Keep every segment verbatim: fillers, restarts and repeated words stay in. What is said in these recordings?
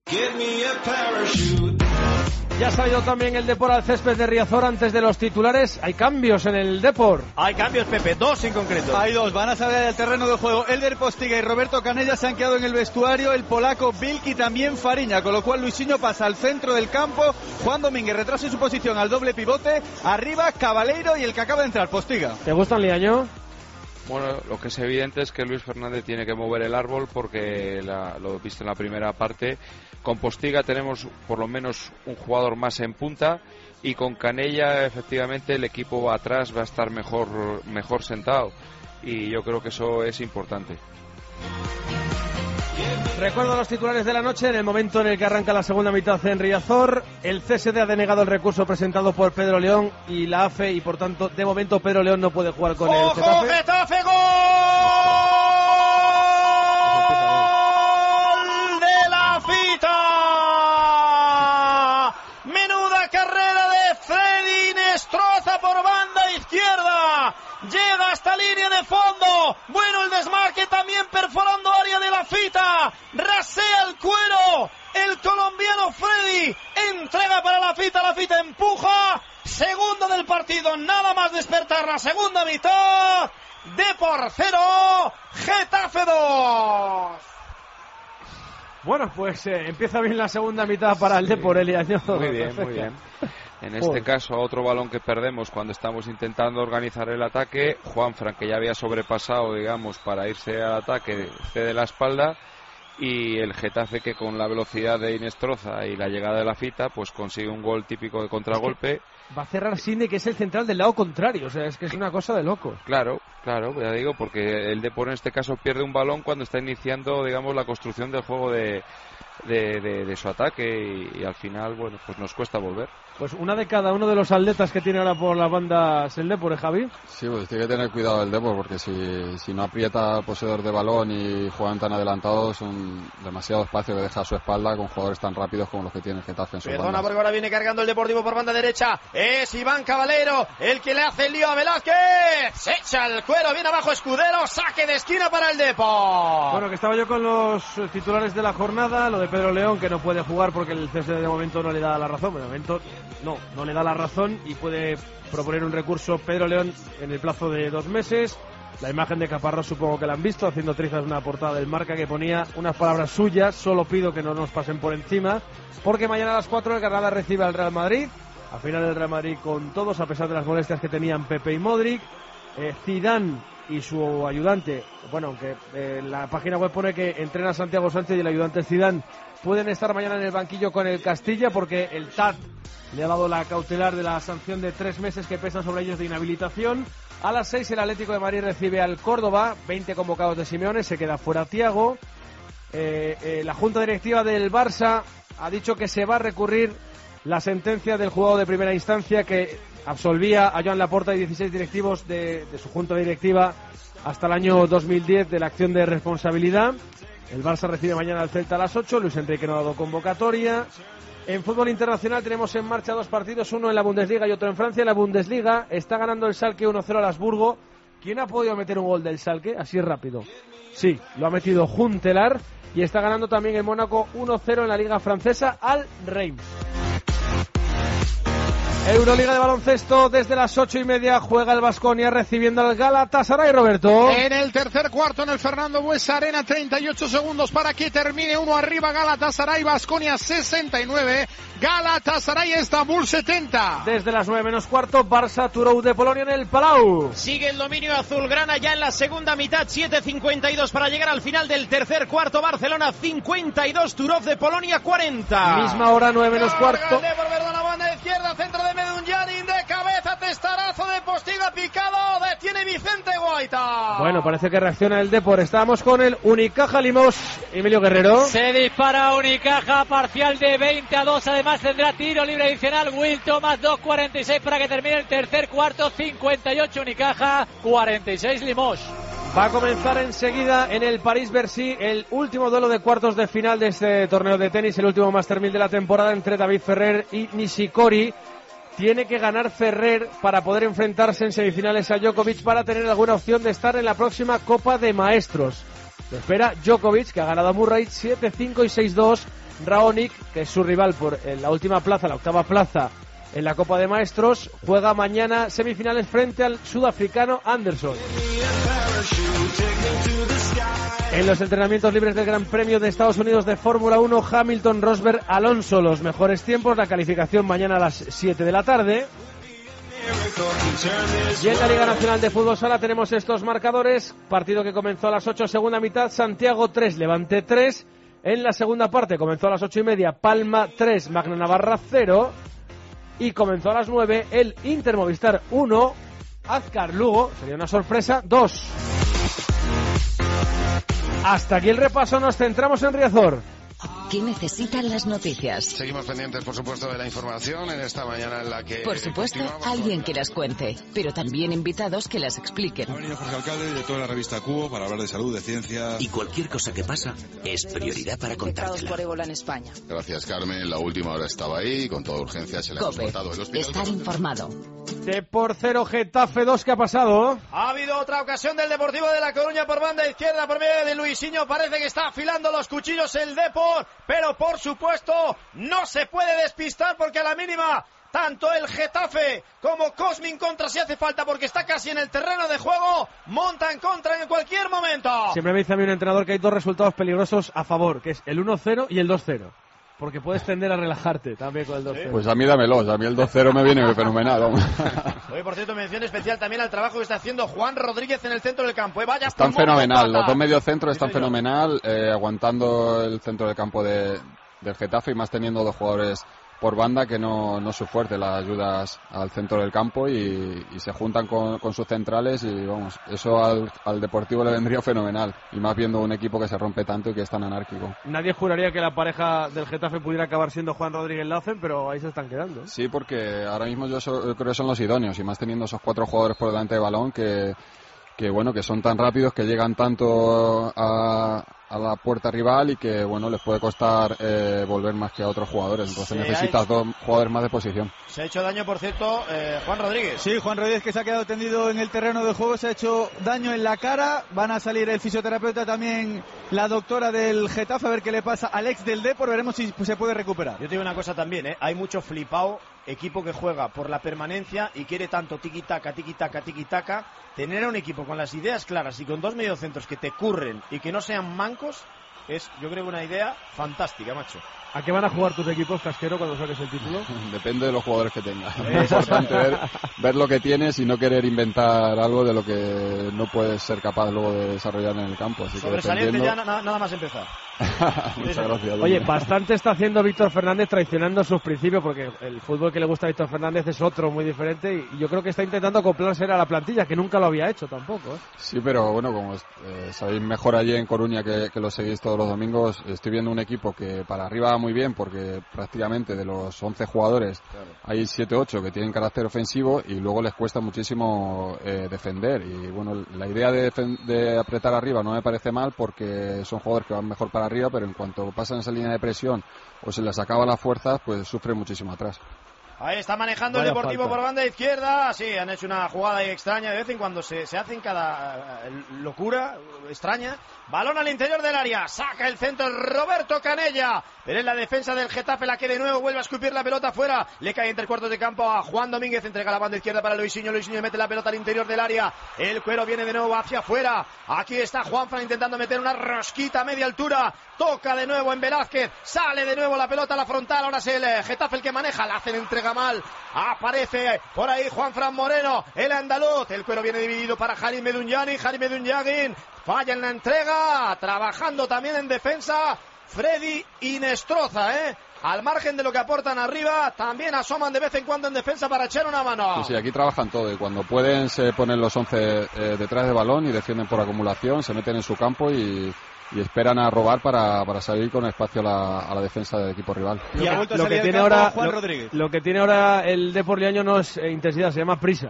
Ya ha salido también el Depor al césped de Riazor antes de los titulares. Hay cambios en el Depor. Hay cambios, Pepe, dos en concreto. Hay dos, van a salir del terreno de juego. Elder Postiga y Roberto Canella se han quedado en el vestuario. El polaco Vilki, también Fariña, con lo cual Luisinho pasa al centro del campo. Juan Domínguez retrasa su posición al doble pivote. Arriba Cabaleiro y el que acaba de entrar, Postiga. ¿Te gusta el Liaño? Bueno, lo que es evidente es que Luis Fernández tiene que mover el árbol porque la, lo visto en la primera parte. Con Postiga tenemos por lo menos un jugador más en punta y con Canella efectivamente el equipo va atrás, va a estar mejor, mejor sentado y yo creo que eso es importante. Recuerdo los titulares de la noche. En el momento en el que arranca la segunda mitad en Riazor, el C S D ha denegado el recurso presentado por Pedro León y la A F E y por tanto de momento Pedro León no puede jugar con el Getafe. ¡Ojo, Getafe, gol de la Fita! Menuda carrera de Freddy Nestroza por banda izquierda. Llega hasta línea de fondo. Bueno el desmarque también perforando área de la Fita. Rasea el cuero. El colombiano Freddy entrega para la Fita. La Fita empuja. Segundo del partido. Nada más despertar la segunda mitad. Depor cero. Getafe dos. Bueno, pues eh, empieza bien la segunda mitad para el Depor, el Liaño. Muy bien, muy bien. En este caso, otro balón que perdemos cuando estamos intentando organizar el ataque. Juanfran, que ya había sobrepasado, digamos, para irse al ataque, cede la espalda. Y el Getafe, que con la velocidad de Inestroza y la llegada de la Fita, pues consigue un gol típico de contragolpe. Va a cerrar Sidney, que es el central del lado contrario. O sea, es que es una cosa de locos. Claro, claro, ya digo, porque el Depor en este caso pierde un balón cuando está iniciando, digamos, la construcción del juego de, de, de, de su ataque y, y al final, bueno, pues nos cuesta volver. Pues una de cada uno de los atletas que tiene ahora por las bandas el Depor, ¿eh, Javi? Sí, pues tiene que tener cuidado el Depor, porque si, si no aprieta al poseedor de balón y juegan tan adelantados, un demasiado espacio que deja a su espalda con jugadores tan rápidos como los que tiene el Getafe en su banda. Perdona, porque ahora viene cargando el Deportivo por banda derecha. Es Iván Cabaleiro el que le hace el lío a Velázquez. Se echa el cuero, viene abajo Escudero. Saque de esquina para el Depor. Bueno, que estaba yo con los titulares de la jornada. Lo de Pedro León, que no puede jugar porque el C S D de momento no le da la razón. De momento no, no le da la razón y puede proponer un recurso Pedro León en el plazo de dos meses. La imagen de Caparrós supongo que la han visto, haciendo trizas una portada del Marca que ponía unas palabras suyas: solo pido que no nos pasen por encima, porque mañana a las cuatro el Granada recibe al Real Madrid. Al final el Real Madrid con todos, a pesar de las molestias que tenían Pepe y Modric. eh, Zidane y su ayudante, bueno, aunque eh, la página web pone que entrena Santiago Sánchez y el ayudante Zidane, pueden estar mañana en el banquillo con el Castilla, porque el T A D le ha dado la cautelar de la sanción de tres meses que pesa sobre ellos de inhabilitación. A las seis el Atlético de Madrid recibe al Córdoba, veinte convocados de Simeone, se queda fuera Thiago. Eh, eh, la Junta Directiva del Barça ha dicho que se va a recurrir la sentencia del juzgado de primera instancia que absolvía a Joan Laporta y dieciséis directivos de, de su Junta Directiva hasta el año dos mil diez de la acción de responsabilidad. El Barça recibe mañana al Celta a las ocho, Luis Enrique no ha dado convocatoria. En fútbol internacional tenemos en marcha dos partidos, uno en la Bundesliga y otro en Francia. En la Bundesliga está ganando el Schalke uno cero al Habsburgo. ¿Quién ha podido meter un gol del Schalke? Así rápido. Sí, lo ha metido Huntelaar y está ganando también el Mónaco uno cero en la Liga Francesa al Reims. Euroliga de baloncesto, desde las ocho y media juega el Baskonia recibiendo al Galatasaray, Roberto. En el tercer cuarto en el Fernando Buesa Arena, treinta y ocho segundos para que termine, uno arriba Galatasaray, Baskonia sesenta y nueve, Galatasaray Estambul setenta. Desde las nueve menos cuarto, Barça Turou de Polonia en el Palau. Sigue el dominio azulgrana ya en la segunda mitad, siete cincuenta y dos para llegar al final del tercer cuarto, Barcelona cincuenta y dos, Turov de Polonia cuarenta. Misma hora, nueve menos cuarto. Por banda izquierda, centro de Medunjanin, de cabeza, testarazo de Postiga picado, detiene Vicente Guaita. Bueno, parece que reacciona el Depor. Estábamos con el Unicaja Limos, Emilio Guerrero. Se dispara Unicaja, parcial de veinte a dos, además tendrá tiro libre adicional Will Thomas, dos cuarenta y seis para que termine el tercer cuarto, cincuenta y ocho Unicaja, cuarenta y seis Limos. Va a comenzar enseguida en el París-Bercy el último duelo de cuartos de final de este torneo de tenis, el último Master mil de la temporada entre David Ferrer y Nishikori. Tiene que ganar Ferrer para poder enfrentarse en semifinales a Djokovic para tener alguna opción de estar en la próxima Copa de Maestros. Lo espera Djokovic, que ha ganado a Murray siete cinco y seis dos Raonic, que es su rival por en la última plaza, la octava plaza en la Copa de Maestros, juega mañana semifinales frente al sudafricano Anderson. En los entrenamientos libres del Gran Premio de Estados Unidos de Fórmula uno, Hamilton, Rosberg, Alonso, los mejores tiempos, la calificación mañana a las siete de la tarde. Y en la Liga Nacional de Fútbol Sala tenemos estos marcadores: partido que comenzó a las ocho, segunda mitad, Santiago tres, Levante tres. En la segunda parte comenzó a las ocho y media, Palma tres, Magna Navarra cero. Y comenzó a las nueve el Inter Movistar uno, Azcar Lugo, sería una sorpresa, dos. Hasta aquí el repaso, nos centramos en Riazor. ¿Qué necesitan las noticias? Seguimos pendientes, por supuesto, de la información en esta mañana en la que... Por supuesto, alguien que las cuente, pero también invitados que las expliquen. Ha venido Jorge Alcalde, director de la revista Cubo, para hablar de salud, de ciencia... Y cualquier cosa que pasa es prioridad para contártela. por ébola en España. Gracias, Carmen. La última hora estaba ahí, con toda urgencia se le hemos montado el hospital. Estar informado. De por cero, Getafe dos, ¿qué ha pasado? Ha habido otra ocasión del Deportivo de La Coruña por banda izquierda, por medio de Luisinho. Parece que está afilando los cuchillos el Depor, pero por supuesto no se puede despistar porque a la mínima tanto el Getafe como Cosmin contra, si hace falta, porque está casi en el terreno de juego, monta en contra en cualquier momento. Siempre me dice a mí un entrenador que hay dos resultados peligrosos a favor, que es el uno cero y el dos cero. Porque puedes tender a relajarte también con el dos cero. Pues a mí dámelos, a mí el dos cero me viene fenomenal. Hoy, por cierto, mención especial también al trabajo que está haciendo Juan Rodríguez en el centro del campo. ¿eh? Vaya, están fenomenal, los dos mediocentros están fenomenal, eh, aguantando el centro del campo de, del Getafe y más teniendo dos jugadores por banda, que no, no es su fuerte, las ayudas al centro del campo, y, y se juntan con, con sus centrales, y vamos, eso al, al Deportivo le vendría fenomenal, y más viendo un equipo que se rompe tanto y que es tan anárquico. Nadie juraría que la pareja del Getafe pudiera acabar siendo Juan Rodríguez Lacen, pero ahí se están quedando, ¿eh? Sí, porque ahora mismo yo, so, yo creo que son los idóneos, y más teniendo esos cuatro jugadores por delante de balón que, que bueno, que son tan rápidos, que llegan tanto a, a la puerta rival, y que bueno, les puede costar eh, volver más que a otros jugadores. Entonces sí, necesitas hecho... dos jugadores más de posición. Se ha hecho daño, por cierto, eh, Juan Rodríguez. Sí, Juan Rodríguez, que se ha quedado tendido en el terreno de juego, se ha hecho daño en la cara. Van a salir el fisioterapeuta, también la doctora del Getafe, a ver qué le pasa al ex del Depor. Veremos si se puede recuperar. Yo te digo una cosa también, ¿eh? Hay mucho flipado equipo que juega por la permanencia y quiere tanto tiki-taka, tiki-taka, tiki-taka. Tener a un equipo con las ideas claras y con dos mediocentros que te curren y que no sean mancos es, yo creo, una idea fantástica, macho. ¿A qué van a jugar tus equipos, Casquero, cuando saques el título? Depende de los jugadores que tengas. Es importante ver, ver lo que tienes y no querer inventar algo de lo que no puedes ser capaz luego de desarrollar en el campo. Así Sobresaliente que dependiendo... ya na- nada más empezar. Muchas gracias. Oye, bastante está haciendo Víctor Fernández traicionando sus principios, porque el fútbol que le gusta a Víctor Fernández es otro muy diferente, y yo creo que está intentando acoplarse a la plantilla, que nunca lo había hecho tampoco, ¿eh? Sí, pero bueno, como eh, sabéis mejor allí en Coruña, que, que lo seguís todos los domingos, estoy viendo un equipo que para arriba va muy bien, porque prácticamente de los once jugadores claro, hay siete ocho que tienen carácter ofensivo, y luego les cuesta muchísimo eh, defender. Y bueno, la idea de, de apretar arriba no me parece mal, porque son jugadores que van mejor para arriba, pero en cuanto pasan esa línea de presión o se les acaba las fuerzas, pues sufren muchísimo atrás. Ahí está manejando Vaya el Deportivo falta. por banda izquierda. Sí, han hecho una jugada ahí extraña. De vez en cuando se, se hacen cada uh, locura extraña. Balón al interior del área. Saca el centro Roberto Canella. Pero en la defensa del Getafe, la que de nuevo vuelve a escupir la pelota fuera. Le cae entre cuartos de campo a Juan Domínguez. Entrega la banda izquierda para Luisinho. Luisinho mete la pelota al interior del área. El cuero viene de nuevo hacia afuera. Aquí está Juanfran intentando meter una rosquita a media altura. Toca de nuevo en Velázquez. Sale de nuevo la pelota a la frontal. Ahora es el Getafe el que maneja. La hacen entrega mal. Aparece por ahí Juanfran Moreno, el andaluz. El cuero viene dividido para Harim Medunjani. Harim Medunjani falla en la entrega. Trabajando también en defensa Freddy Inestroza, ¿eh? Al margen de lo que aportan arriba, también asoman de vez en cuando en defensa para echar una mano. Sí, sí, aquí trabajan todo, y cuando pueden se ponen los once eh, detrás de balón y defienden por acumulación, se meten en su campo y, y esperan a robar para, para salir con espacio a la, a la defensa del equipo rival. Y ha vuelto a lo salir que del tiene campo ahora Juan lo, Rodríguez. Lo que tiene ahora el Depor Liaño no es eh, intensidad, se llama prisa.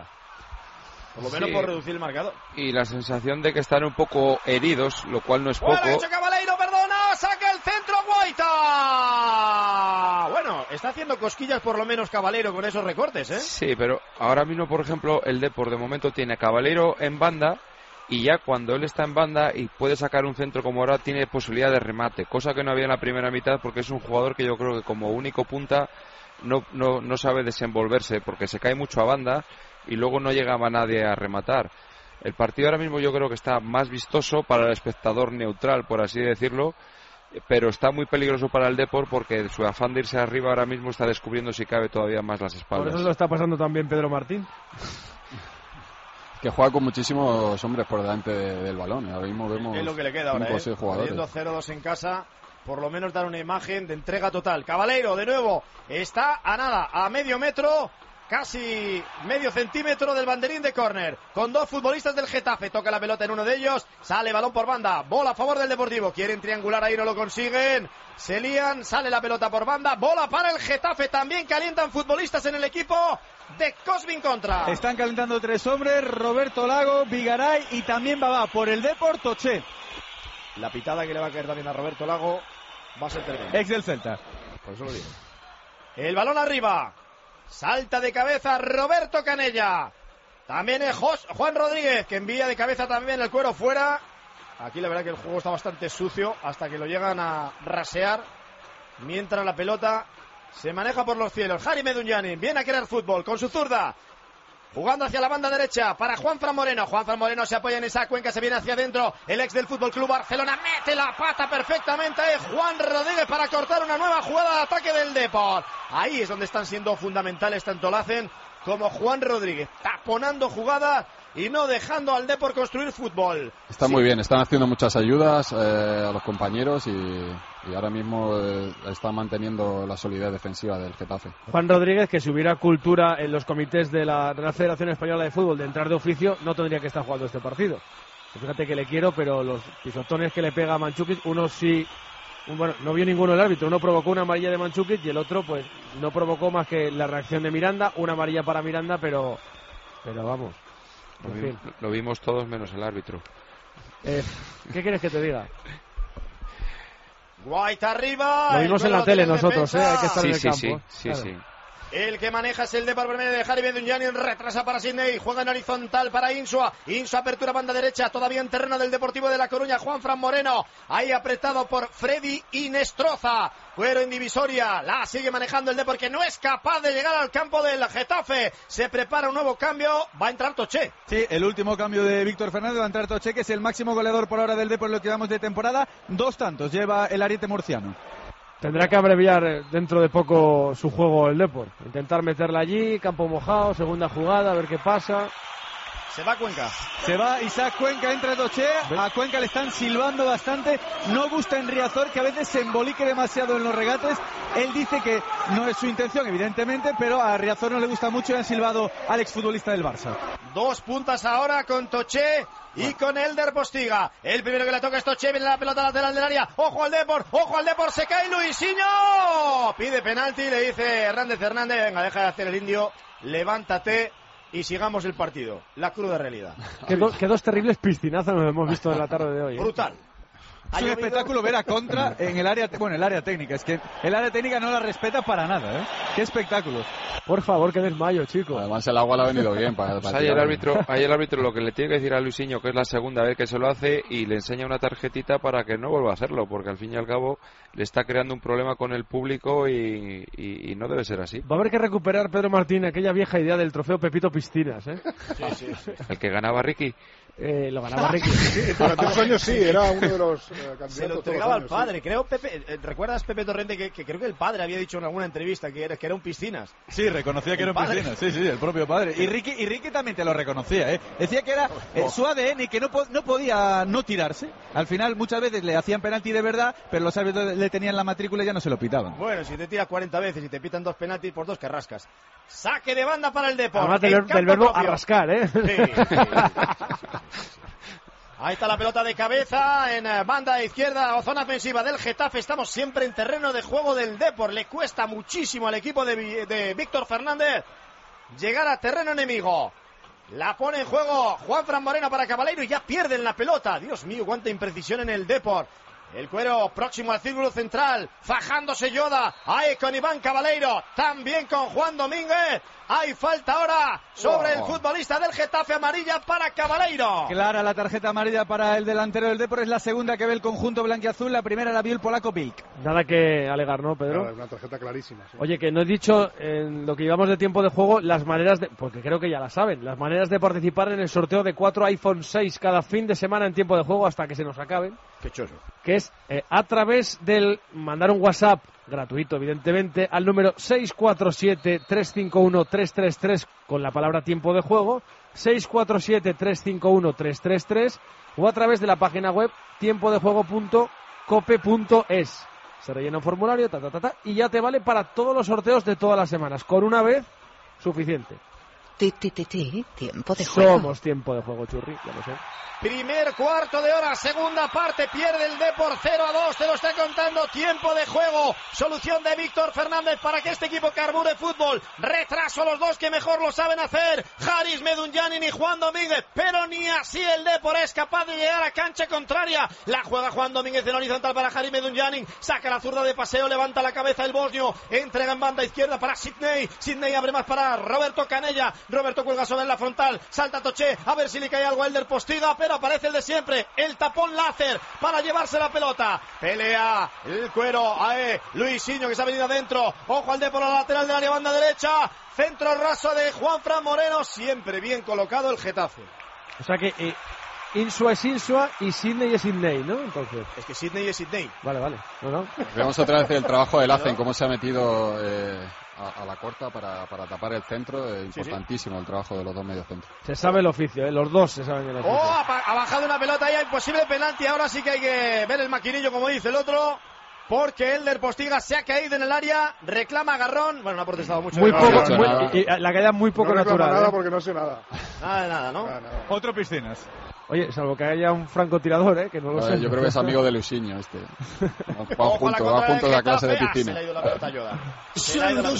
Por lo menos Sí. por reducir el marcador. Y la sensación de que están un poco heridos, lo cual no es poco. ¡Bueno, hecho Cabaleiro, perdona! ¡Saca el centro Guaita! Bueno, está haciendo cosquillas por lo menos Cabaleiro con esos recortes, ¿eh? Sí, pero ahora mismo, por ejemplo, el Depor de momento tiene a Cabaleiro en banda y ya cuando él está en banda y puede sacar un centro como ahora, tiene posibilidad de remate, cosa que no había en la primera mitad, porque es un jugador que yo creo que como único punta no, no, no sabe desenvolverse, porque se cae mucho a banda y luego no llegaba nadie a rematar. El partido ahora mismo yo creo que está más vistoso para el espectador neutral, por así decirlo, pero está muy peligroso para el Depor, porque su afán de irse arriba ahora mismo está descubriendo, si cabe, todavía más las espaldas. Por eso lo está pasando también Pedro Martín. Que juega con muchísimos hombres por delante de, del balón. Ahora mismo vemos es lo que le queda ahora, cinco o seis ¿eh? jugadores. cero dos en casa, por lo menos dar una imagen de entrega total. Cabaleiro, de nuevo, está a nada, a medio metro, casi medio centímetro del banderín de córner, con dos futbolistas del Getafe. Toca la pelota en uno de ellos, sale balón por banda, bola a favor del Deportivo. Quieren triangular ahí, no lo consiguen, se lían, sale la pelota por banda, bola para el Getafe. También calientan futbolistas en el equipo de Cosmin Contra. Están calentando tres hombres: Roberto Lago, Vigaray y también Babá. Por el Depor, Toché. La pitada que le va a caer también a Roberto Lago va a ser tremenda. Ex del Celta. Por eso lo digo. El balón arriba. Salta de cabeza Roberto Canella. También es Jos, Juan Rodríguez, que envía de cabeza también el cuero fuera. Aquí la verdad que el juego está bastante sucio hasta que lo llegan a rasear. Mientras la pelota se maneja por los cielos. Jari Medunjanin viene a querer fútbol con su zurda. Jugando hacia la banda derecha para Juanfran Moreno. Juanfran Moreno se apoya en esa cuenca, se viene hacia adentro. El ex del Fútbol Club Barcelona mete la pata perfectamente. Juan Rodríguez para cortar una nueva jugada de ataque del Depor. Ahí es donde están siendo fundamentales tanto Lacen como Juan Rodríguez, taponando jugadas y no dejando al Depor construir fútbol. Está sí. muy bien, están haciendo muchas ayudas eh, a los compañeros y, y ahora mismo eh, están manteniendo la solidez defensiva del Getafe. Juan Rodríguez, que si hubiera cultura en los comités de la Real Federación Española de Fútbol de entrar de oficio, no tendría que estar jugando este partido. Fíjate que le quiero, pero los pisotones que le pega a Mandžukić, uno sí, bueno, no vio ninguno el árbitro, uno provocó una amarilla de Mandžukić y el otro pues no provocó más que la reacción de Miranda, una amarilla para Miranda, pero pero vamos. Lo, vi, lo vimos todos menos el árbitro. Eh, ¿Qué quieres que te diga? Guaita arriba. Lo vimos en la tele nosotros, ¿eh? Hay que estar sí, en el sí, campo. Sí, sí, claro. sí. El que maneja es el Depor por medio de Jari Medunjanin, retrasa para Sidney, juega en horizontal para Insua, Insua apertura banda derecha, todavía en terreno del Deportivo de La Coruña, Juanfran Moreno, ahí apretado por Freddy Inestroza, cuero en divisoria, la sigue manejando el Depor, que no es capaz de llegar al campo del Getafe, se prepara un nuevo cambio, va a entrar Toché. Sí, el último cambio de Víctor Fernández, va a entrar Toché, que es el máximo goleador por ahora del Depor en lo que llevamos de temporada, dos tantos lleva el ariete murciano. Tendrá que abreviar dentro de poco su juego el Depor. Intentar meterla allí, campo mojado, segunda jugada, a ver qué pasa. Se va Cuenca. Se va Isaac Cuenca, entra Toché. A Cuenca le están silbando bastante. No gusta en Riazor, que a veces se embolique demasiado en los regates. Él dice que no es su intención, evidentemente, pero a Riazor no le gusta mucho y han silbado al exfutbolista del Barça. Dos puntas ahora con Toché y con Elder Postiga. El primero que le toca es Toché, viene la pelota lateral del área. Ojo al Depor, ojo al Depor, se cae Luisinho. Pide penalti, le dice Hernández Hernández, venga, deja de hacer el indio, levántate y sigamos el partido. La cruda realidad. Qué, do, qué dos terribles piscinazos nos hemos visto en la tarde de hoy. ¿eh? Brutal. Es un espectáculo ver a Contra en el área, bueno, el área técnica. Es que el área técnica no la respeta para nada, ¿eh? Qué espectáculo. Por favor, qué desmayo, chicos. Además el agua le ha venido bien para, pues para ahí el árbitro, ahí el árbitro lo que le tiene que decir a Luisinho, que es la segunda vez que se lo hace, y le enseña una tarjetita para que no vuelva a hacerlo, porque al fin y al cabo le está creando un problema con el público y, y, y no debe ser así. Va a haber que recuperar, Pedro Martín, aquella vieja idea del trofeo Pepito Piscinas, ¿eh? Sí, sí, sí. El que ganaba Ricky. Eh, lo ganaba Ricky. Sí, durante unos años sí, era uno de los eh, candidatos. Se lo entregaba al padre, sí. Creo, Pepe, eh, ¿recuerdas, Pepe Torrente, que, que creo que el padre había dicho en alguna entrevista que era, que era un Piscinas? Sí, reconocía que el era un padre. Piscinas, sí, sí, el propio padre. Y Ricky, y Ricky también te lo reconocía, ¿eh? Decía que era eh, su A D N y que no, po no podía no tirarse. Al final, muchas veces le hacían penalti de verdad, pero los árbitros le tenían la matrícula y ya no se lo pitaban. Bueno, si te tiras cuarenta veces y te pitan dos penaltis por dos, que rascas. Saque de banda para el Depor. Además del, del verbo propio. Arrascar, ¿eh? Sí, sí. Ahí está la pelota de cabeza en banda izquierda o zona ofensiva del Getafe. Estamos siempre en terreno de juego del Depor. Le cuesta muchísimo al equipo de, de Víctor Fernández llegar a terreno enemigo. La pone en juego Juanfran Moreno para Cabaleiro y ya pierden la pelota. Dios mío, cuánta imprecisión en el Depor. El cuero próximo al círculo central, fajándose Yoda, ahí con Iván Cabaleiro, también con Juan Domínguez, Hay falta ahora sobre Oh. el futbolista del Getafe, amarilla para Cabaleiro. Clara la tarjeta amarilla para el delantero del Depor, es la segunda que ve el conjunto blanquiazul, la primera la vio el polaco Bilk. Nada que alegar, ¿no, Pedro? Claro, es una tarjeta clarísima. Sí. Oye, que no he dicho en lo que llevamos de tiempo de juego las maneras de, porque creo que ya la saben, las maneras de participar en el sorteo de cuatro iPhone seis cada fin de semana en tiempo de juego hasta que se nos acaben. Qué choso. Que es eh, a través del mandar un WhatsApp gratuito, evidentemente, al número seis cuatro siete, tres cinco uno, tres tres tres con la palabra tiempo de juego, seis cuatro siete, tres cinco uno, tres tres tres, o a través de la página web tiempo de juego punto cope punto es. Se rellena un formulario, ta, ta, ta, ta, y ya te vale para todos los sorteos de todas las semanas. Con una vez, suficiente. Ti, ti, ti, ti, tiempo de juego. Somos tiempo de juego, Churri, ya lo sé. Primer cuarto de hora, segunda parte, pierde el Depor cero a dos, te lo está contando, tiempo de juego, solución de Víctor Fernández para que este equipo carbure fútbol, retraso a los dos que mejor lo saben hacer, Haris Medunjanin y Juan Domínguez, pero ni así el Depor es capaz de llegar a cancha contraria, la juega Juan Domínguez en horizontal para Haris Medunjanin, saca la zurda de paseo, levanta la cabeza el bosnio, entrega en banda izquierda para Sidney, Sidney abre más para Roberto Canella, Roberto cuelga sobre la frontal, salta Toché, a ver si le cae algo a Elder Postiga, pero aparece el de siempre, el tapón láser para llevarse la pelota, pelea el cuero, ae, Luisinho que se ha venido adentro, ojo al Depor a la lateral del área, banda derecha, centro raso de Juanfran Moreno, siempre bien colocado el Getafe. O sea que eh, Insua es Insua y Sidney es Sidney, ¿no? Entonces. Es que Sidney es Sidney. Vale, vale. No, no. Vemos otra vez el trabajo del Hacen, cómo se ha metido eh, a, a la corta para, para tapar el centro. Eh, importantísimo sí, sí. el trabajo de los dos mediocentros. Se sabe el oficio, ¿eh? Los dos se saben el oficio. Oh, ha, ha bajado una pelota ahí, imposible penalti. Ahora sí que hay que ver el maquinillo, como dice el otro. Porque Elder Postiga se ha caído en el área, reclama agarrón. Bueno, no ha protestado mucho. Muy no, poco, no, muy, no, y, y la caída muy poco no natural. nada ¿eh? porque no sé nada. Nada de nada, ¿no? Nada, nada. Otro piscinas. Oye, salvo que haya un francotirador, ¿eh? Que no lo ver, sé. Yo creo que es amigo de Luisinho este. Van Ojo juntos, van juntos a clase de piscina. Se le ha ido la pelota a Yoda. Se le ha ido la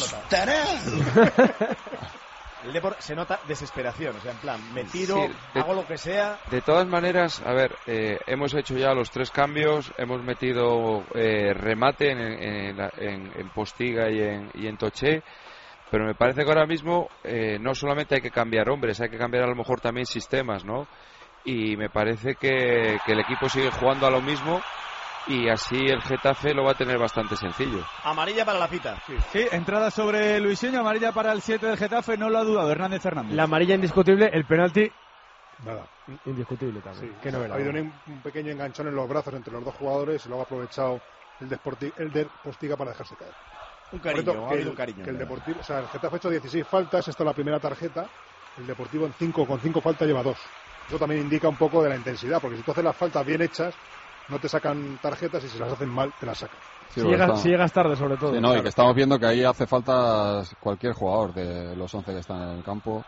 pelota. El Depor se nota desesperación, o sea, en plan, me tiro, sí, de, hago lo que sea. De todas maneras, a ver, eh, hemos hecho ya los tres cambios, hemos metido eh, remate en, en, en, en Postiga y en, y en Toché, pero me parece que ahora mismo eh, no solamente hay que cambiar hombres, hay que cambiar a lo mejor también sistemas, ¿no? Y me parece que, que el equipo sigue jugando a lo mismo. Y así el Getafe lo va a tener bastante sencillo. Amarilla para la cita. Sí, sí, entrada sobre Luisinho, amarilla para el siete del Getafe, no lo ha dudado Hernández Fernández. La amarilla indiscutible, el penalti... Nada. Indiscutible también. Sí, ¿Qué no ha habido un, un pequeño enganchón en los brazos entre los dos jugadores y lo ha aprovechado el de, el de Postiga para dejarse caer. Un cariño, que ha habido el, un cariño. Que el Deportivo, o sea, el Getafe ha hecho dieciséis faltas, esta es la primera tarjeta, el Deportivo en cinco, con cinco faltas lleva dos. Eso también indica un poco de la intensidad, porque si tú haces las faltas bien hechas, no te sacan tarjetas y si las hacen mal, te las sacan. Sí, si, llegas, si llegas tarde, sobre todo. Sí, no, claro. Y que estamos viendo que ahí hace falta cualquier jugador de los once que están en el campo.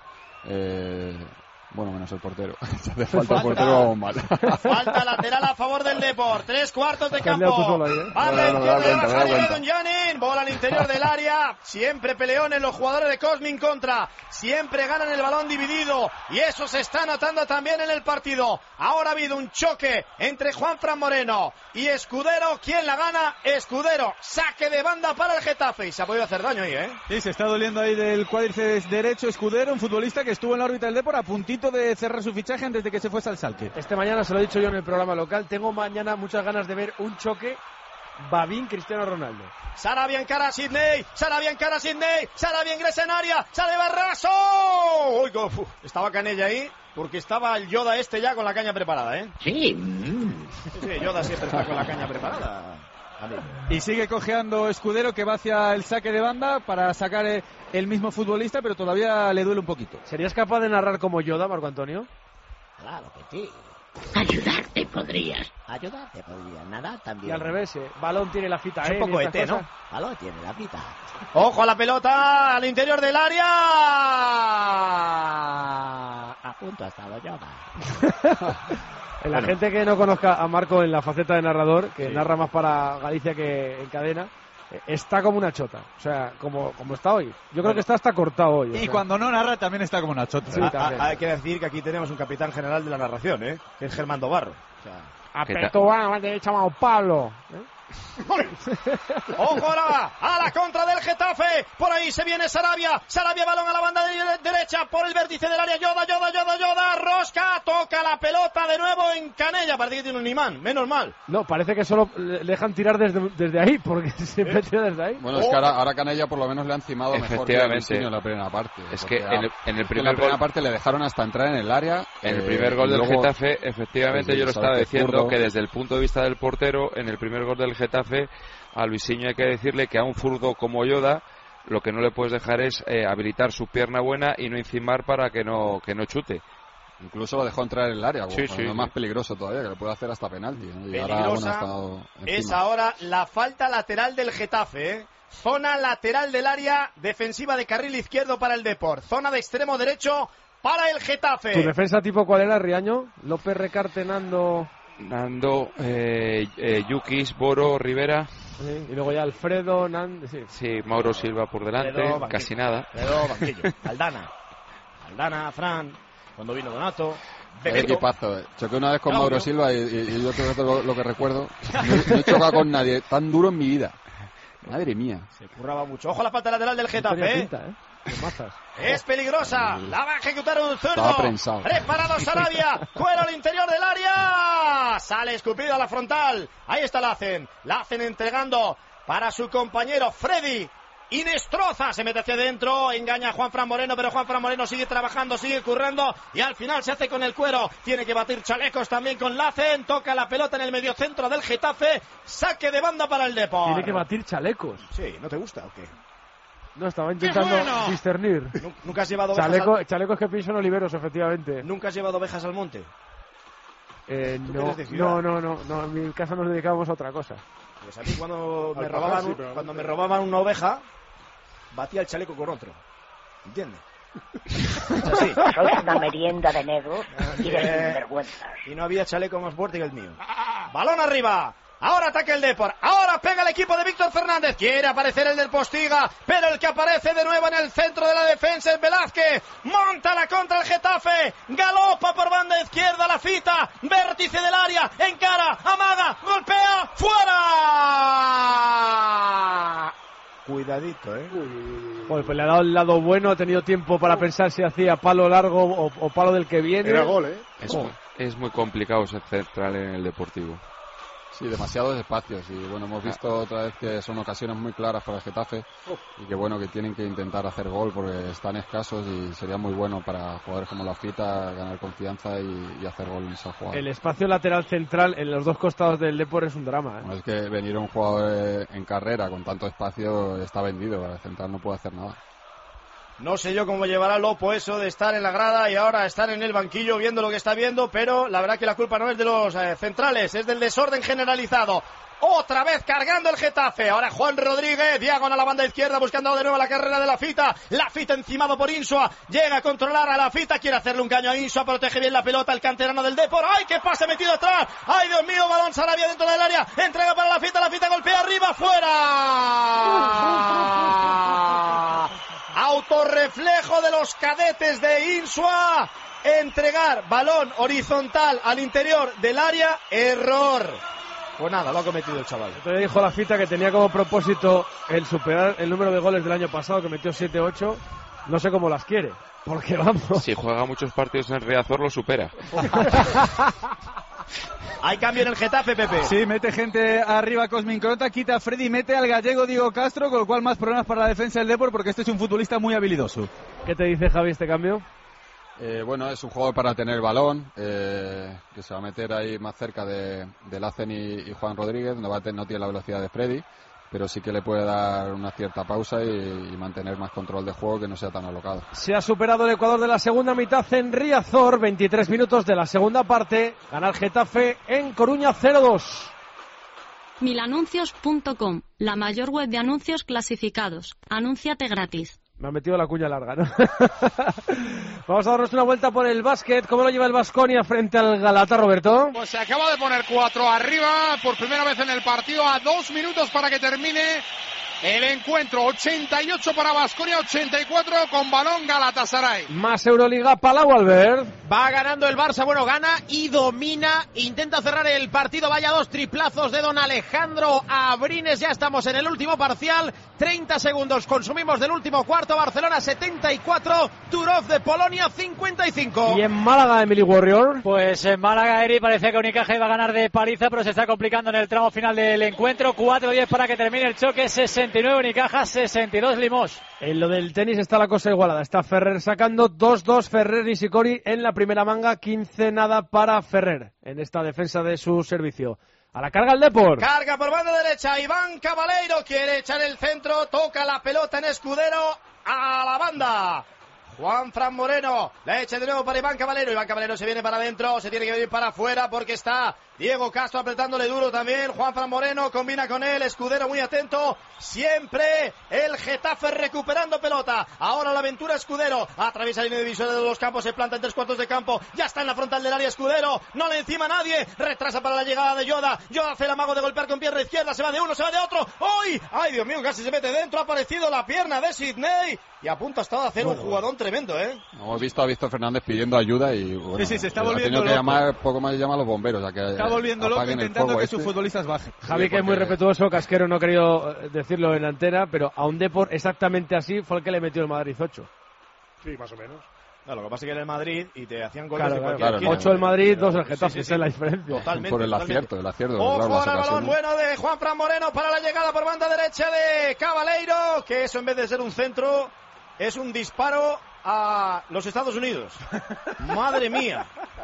Eh, bueno, menos el portero. Si hace falta el portero, vamos mal. Falta lateral a favor del Depor. Tres cuartos de campo. ¿eh? Vale, Janin. Bola al interior del área. Siempre peleones los jugadores de Cosmin contra. Siempre ganan el balón dividido. Y eso se está notando también en el partido. Ahora ha habido un choque entre Juanfran Moreno y Escudero. ¿Quién la gana? Escudero. Saque de banda para el Getafe. Y se ha podido hacer daño ahí, ¿eh? Sí, se está doliendo ahí del cuádriceps derecho. Escudero, un futbolista que estuvo en la órbita del Depor a puntito de cerrar su fichaje antes de que se fuese al Schalke. Este mañana, se lo he dicho yo en el programa local, tengo mañana muchas ganas de ver un choque Babín-Cristiano Ronaldo. Sarabia encara a Sidney, Sarabia encara a Sidney, Sarabia ingresa en área, sale Barraso. Uy, uf, estaba Canella ahí, porque estaba el Yoda este ya con la caña preparada, ¿eh? Sí. Sí, Yoda siempre está con la caña preparada. Y sigue cojeando Escudero, que va hacia el saque de banda para sacar el mismo futbolista, pero todavía le duele un poquito. ¿Serías capaz de narrar como Yoda, Marco Antonio? Claro que sí. Ayudarte podrías. Ayudarte podrías, nada también. Y al revés, eh. Balón tiene la fita, es eh. un poco E T, ¿no? Balón tiene la fita. Ojo a la pelota, al interior del área. A punto ha estado Yoda. La bueno. gente que no conozca a Marco en la faceta de narrador, que sí. narra más para Galicia que en cadena, está como una chota, o sea, como, como está hoy. Yo creo bueno. que está hasta cortado hoy. Y sea. cuando no narra también está como una chota. Sí, a, a, hay que decir que aquí tenemos un capitán general de la narración, ¿eh? Que es Germán Dobarro. O sea, Aperto, bueno, te he llamado Pablo. ¿eh? ¡Ojo ahora! ¡A la contra del el Getafe. Por ahí se viene Sarabia. Sarabia, balón a la banda de derecha por el vértice del área. Yoda, Yoda, Yoda, Yoda. Rosca, toca la pelota de nuevo en Canella. Parece que tiene un imán, menos mal. No, parece que solo le dejan tirar desde, desde ahí, porque siempre tira desde ahí. Bueno, es que ahora, ahora Canella por lo menos le han cimado mejor que a Luisinho en la primera parte. Es que en el, en el primer en la primera gol, parte le dejaron hasta entrar en el área. En el eh, primer gol del luego, Getafe, efectivamente, pues, yo lo estaba que diciendo zurdo. que desde el punto de vista del portero, en el primer gol del Getafe, a Luisinho hay que decirle que a un zurdo como Yoda, lo que no le puedes dejar es eh, habilitar su pierna buena y no encimar para que no, que no chute. Incluso lo dejó entrar en el área, sí, bueno, sí, es sí. más peligroso todavía, que le puede hacer hasta penalti, ¿no? Y Peligrosa ahora, bueno, ha estado es encima. ahora la falta lateral del Getafe, ¿eh? Zona lateral del área, defensiva de carril izquierdo para el Depor. Zona de extremo derecho para el Getafe. ¿Tu defensa tipo cuál era, Riaño? López, Recarte, Nando... Nando, eh, eh, Yukis, Boro, Rivera. Sí, y luego ya Alfredo, Nando... Sí. Sí, Mauro Silva por delante, Alfredo, casi nada. Alfredo, banquillo. Aldana. Aldana, Fran, cuando vino Donato. Qué Bebeto. equipazo, eh. Choqué una vez con Claudio. Mauro Silva y, y, y yo creo que lo, lo que recuerdo, no, no he chocado con nadie tan duro en mi vida. Madre mía. Se curraba mucho. Ojo a la falta lateral del Tenía Getafe, ¿eh? pinta, ¿eh? Con mazas. Es peligrosa, la va a ejecutar un zurdo. Estaba prensado. Preparado Sarabia, cuero al interior del área. Sale escupido a la frontal. Ahí está Lacen. Lacen entregando para su compañero Freddy. Inestroza se mete hacia adentro, engaña a Juan Fran Moreno, pero Juan Fran Moreno sigue trabajando, sigue currando y al final se hace con el cuero. Tiene que batir chalecos también con Lacen, toca la pelota en el mediocentro del Getafe, saque de banda para el Depor. Tiene que batir chalecos. Sí, ¿no te gusta o qué? No, estaba intentando bueno! discernir. Nu- ¿Nunca has llevado ovejas Chaleco, al... chalecos que pienso en Oliveros, efectivamente. ¿Nunca has llevado ovejas al monte? Eh, ¿Tú no, eres de ciudad? no, no, no, no, en mi casa nos dedicábamos a otra cosa. Pues a mí cuando me Al robaban, pajar, sí, un- pero cuando no me sé. robaban una oveja, batía el chaleco con otro. ¿Entiendes? Es así. Sois una merienda de negros y de Eh, sinvergüenzas. Y no había chaleco más fuerte que el mío. Balón arriba. Ahora ataca el Depor. Ahora pega el equipo de Víctor Fernández. Quiere aparecer el del Postiga. Pero el que aparece de nuevo en el centro de la defensa es Velázquez. Monta la contra el Getafe. Galopa por banda izquierda la Fita. Vértice del área. Encara. Amaga. Golpea. ¡Fuera! Cuidadito, ¿eh? Joder, pues le ha dado el lado bueno, ha tenido tiempo para pensar si hacía palo largo o, o palo del que viene. Era gol, ¿eh? Es, muy, es muy complicado ser central en el Deportivo. Sí, demasiados espacios y bueno, hemos visto otra vez que son ocasiones muy claras para el Getafe y que bueno, que tienen que intentar hacer gol porque están escasos y sería muy bueno para jugadores como la Fita ganar confianza y, y hacer gol en esa jugada. El espacio lateral central en los dos costados del Depor es un drama, ¿eh? No es que venir un jugador eh, en carrera con tanto espacio está vendido, el central no puede hacer nada. No sé yo cómo llevará Lopo eso de estar en la grada y ahora estar en el banquillo viendo lo que está viendo, pero la verdad que la culpa no es de los eh, centrales, es del desorden generalizado. Otra vez cargando el Getafe. Ahora Juan Rodríguez, diagonal a la banda izquierda, buscando de nuevo la carrera de la Fita. La Fita encimado por Insua. Llega a controlar a la Fita, quiere hacerle un caño a Insua, protege bien la pelota el canterano del Depor. ¡Ay, qué pase metido atrás! ¡Ay, Dios mío! Balón Sarabia dentro del área. Entrega para la Fita, la Fita golpea arriba, fuera. Autorreflejo de los cadetes de Insua. Entregar balón horizontal al interior del área. Error. Pues nada, lo ha cometido el chaval. Entonces dijo la Fita que tenía como propósito el superar el número de goles del año pasado, que metió siete ocho. No sé cómo las quiere, porque vamos. Si juega muchos partidos en Riazor, lo supera. Hay cambio en el Getafe, Pepe. Sí, mete gente arriba Cosmin Crota, quita a Freddy, mete al gallego Diego Castro, con lo cual más problemas para la defensa del Depor porque este es un futbolista muy habilidoso. ¿Qué te dice Javi este cambio? Eh, bueno, es un jugador para tener balón, eh, que se va a meter ahí más cerca de, de Lacen y, y Juan Rodríguez, no, va a tener, no tiene la velocidad de Freddy, pero sí que le puede dar una cierta pausa y, y mantener más control de juego, que no sea tan alocado. Se ha superado el Ecuador de la segunda mitad en Riazor, veintitrés minutos de la segunda parte, gana el Getafe en Coruña cero dos. milanuncios punto com, la mayor web de anuncios clasificados. Anúnciate gratis. Me ha metido la cuña larga, ¿no? Vamos a darnos una vuelta por el básquet. ¿Cómo lo lleva el Baskonia frente al Galata, Roberto? Pues se acaba de poner cuatro arriba por primera vez en el partido, a dos minutos para que termine el encuentro. ochenta y ocho para Baskonia, ochenta y cuatro con balón Galatasaray. Más Euroliga, Palau Albert. Va ganando el Barça, bueno, gana y domina, intenta cerrar el partido, vaya dos triplazos de don Alejandro Abrines, ya estamos en el último parcial, treinta segundos consumimos del último cuarto, Barcelona setenta y cuatro, Turov de Polonia cincuenta y cinco. ¿Y en Málaga, Emily Warrior? Pues en Málaga, Eri, parece que Unicaja iba a ganar de paliza, pero se está complicando en el tramo final del encuentro, cuatro diez para que termine el choque, sesenta y nueve Unicaja, sesenta y dos Limos. En lo del tenis está la cosa igualada, está Ferrer sacando dos dos, Ferrer y Nishikori en la primera manga, quince nada para Ferrer en esta defensa de su servicio. A la carga el Depor. Carga por banda derecha, Iván Cabaleiro quiere echar el centro, toca la pelota en Escudero, a la banda. Juan Fran Moreno, la echa de nuevo para Iván Cabaleiro, Iván Cabaleiro se viene para adentro, se tiene que venir para afuera porque está Diego Castro apretándole duro también, Juan Fran Moreno combina con él, Escudero muy atento, siempre el Getafe recuperando pelota, ahora la aventura Escudero, atraviesa la línea divisoria de los campos, se planta en tres cuartos de campo, ya está en la frontal del área Escudero, no le encima a nadie, retrasa para la llegada de Yoda, Yoda hace el amago de golpear con pierna izquierda, se va de uno, se va de otro, ¡ay! ¡Ay, Dios mío, casi se mete dentro, ha aparecido la pierna de Sidney, y a punto ha estado a hacer un jugadón tremendo, ¿eh? Hemos visto a Víctor Fernández pidiendo ayuda y bueno, sí, sí, se está ha volviendo tenido que loco. llamar, poco más llama a los bomberos, a que está volviendo loco intentando que este. sus futbolistas bajen. Javi, sí, que es muy respetuoso, Casquero no ha querido decirlo en antena, pero a un Depor exactamente así fue el que le metió el Madrid ocho. Sí, más o menos. No, lo que pasa es que era el Madrid y te hacían goles Claro, de claro, cualquier claro. ocho el Madrid, dos el Getafe, sí, sí, esa es la diferencia. Totalmente. Por el totalmente. acierto, el acierto. Ojo claro, al balón bueno de Juan Fran Moreno para la llegada por banda derecha de Cabaleiro, que eso en vez de ser un centro es un disparo a los Estados Unidos. Madre mía.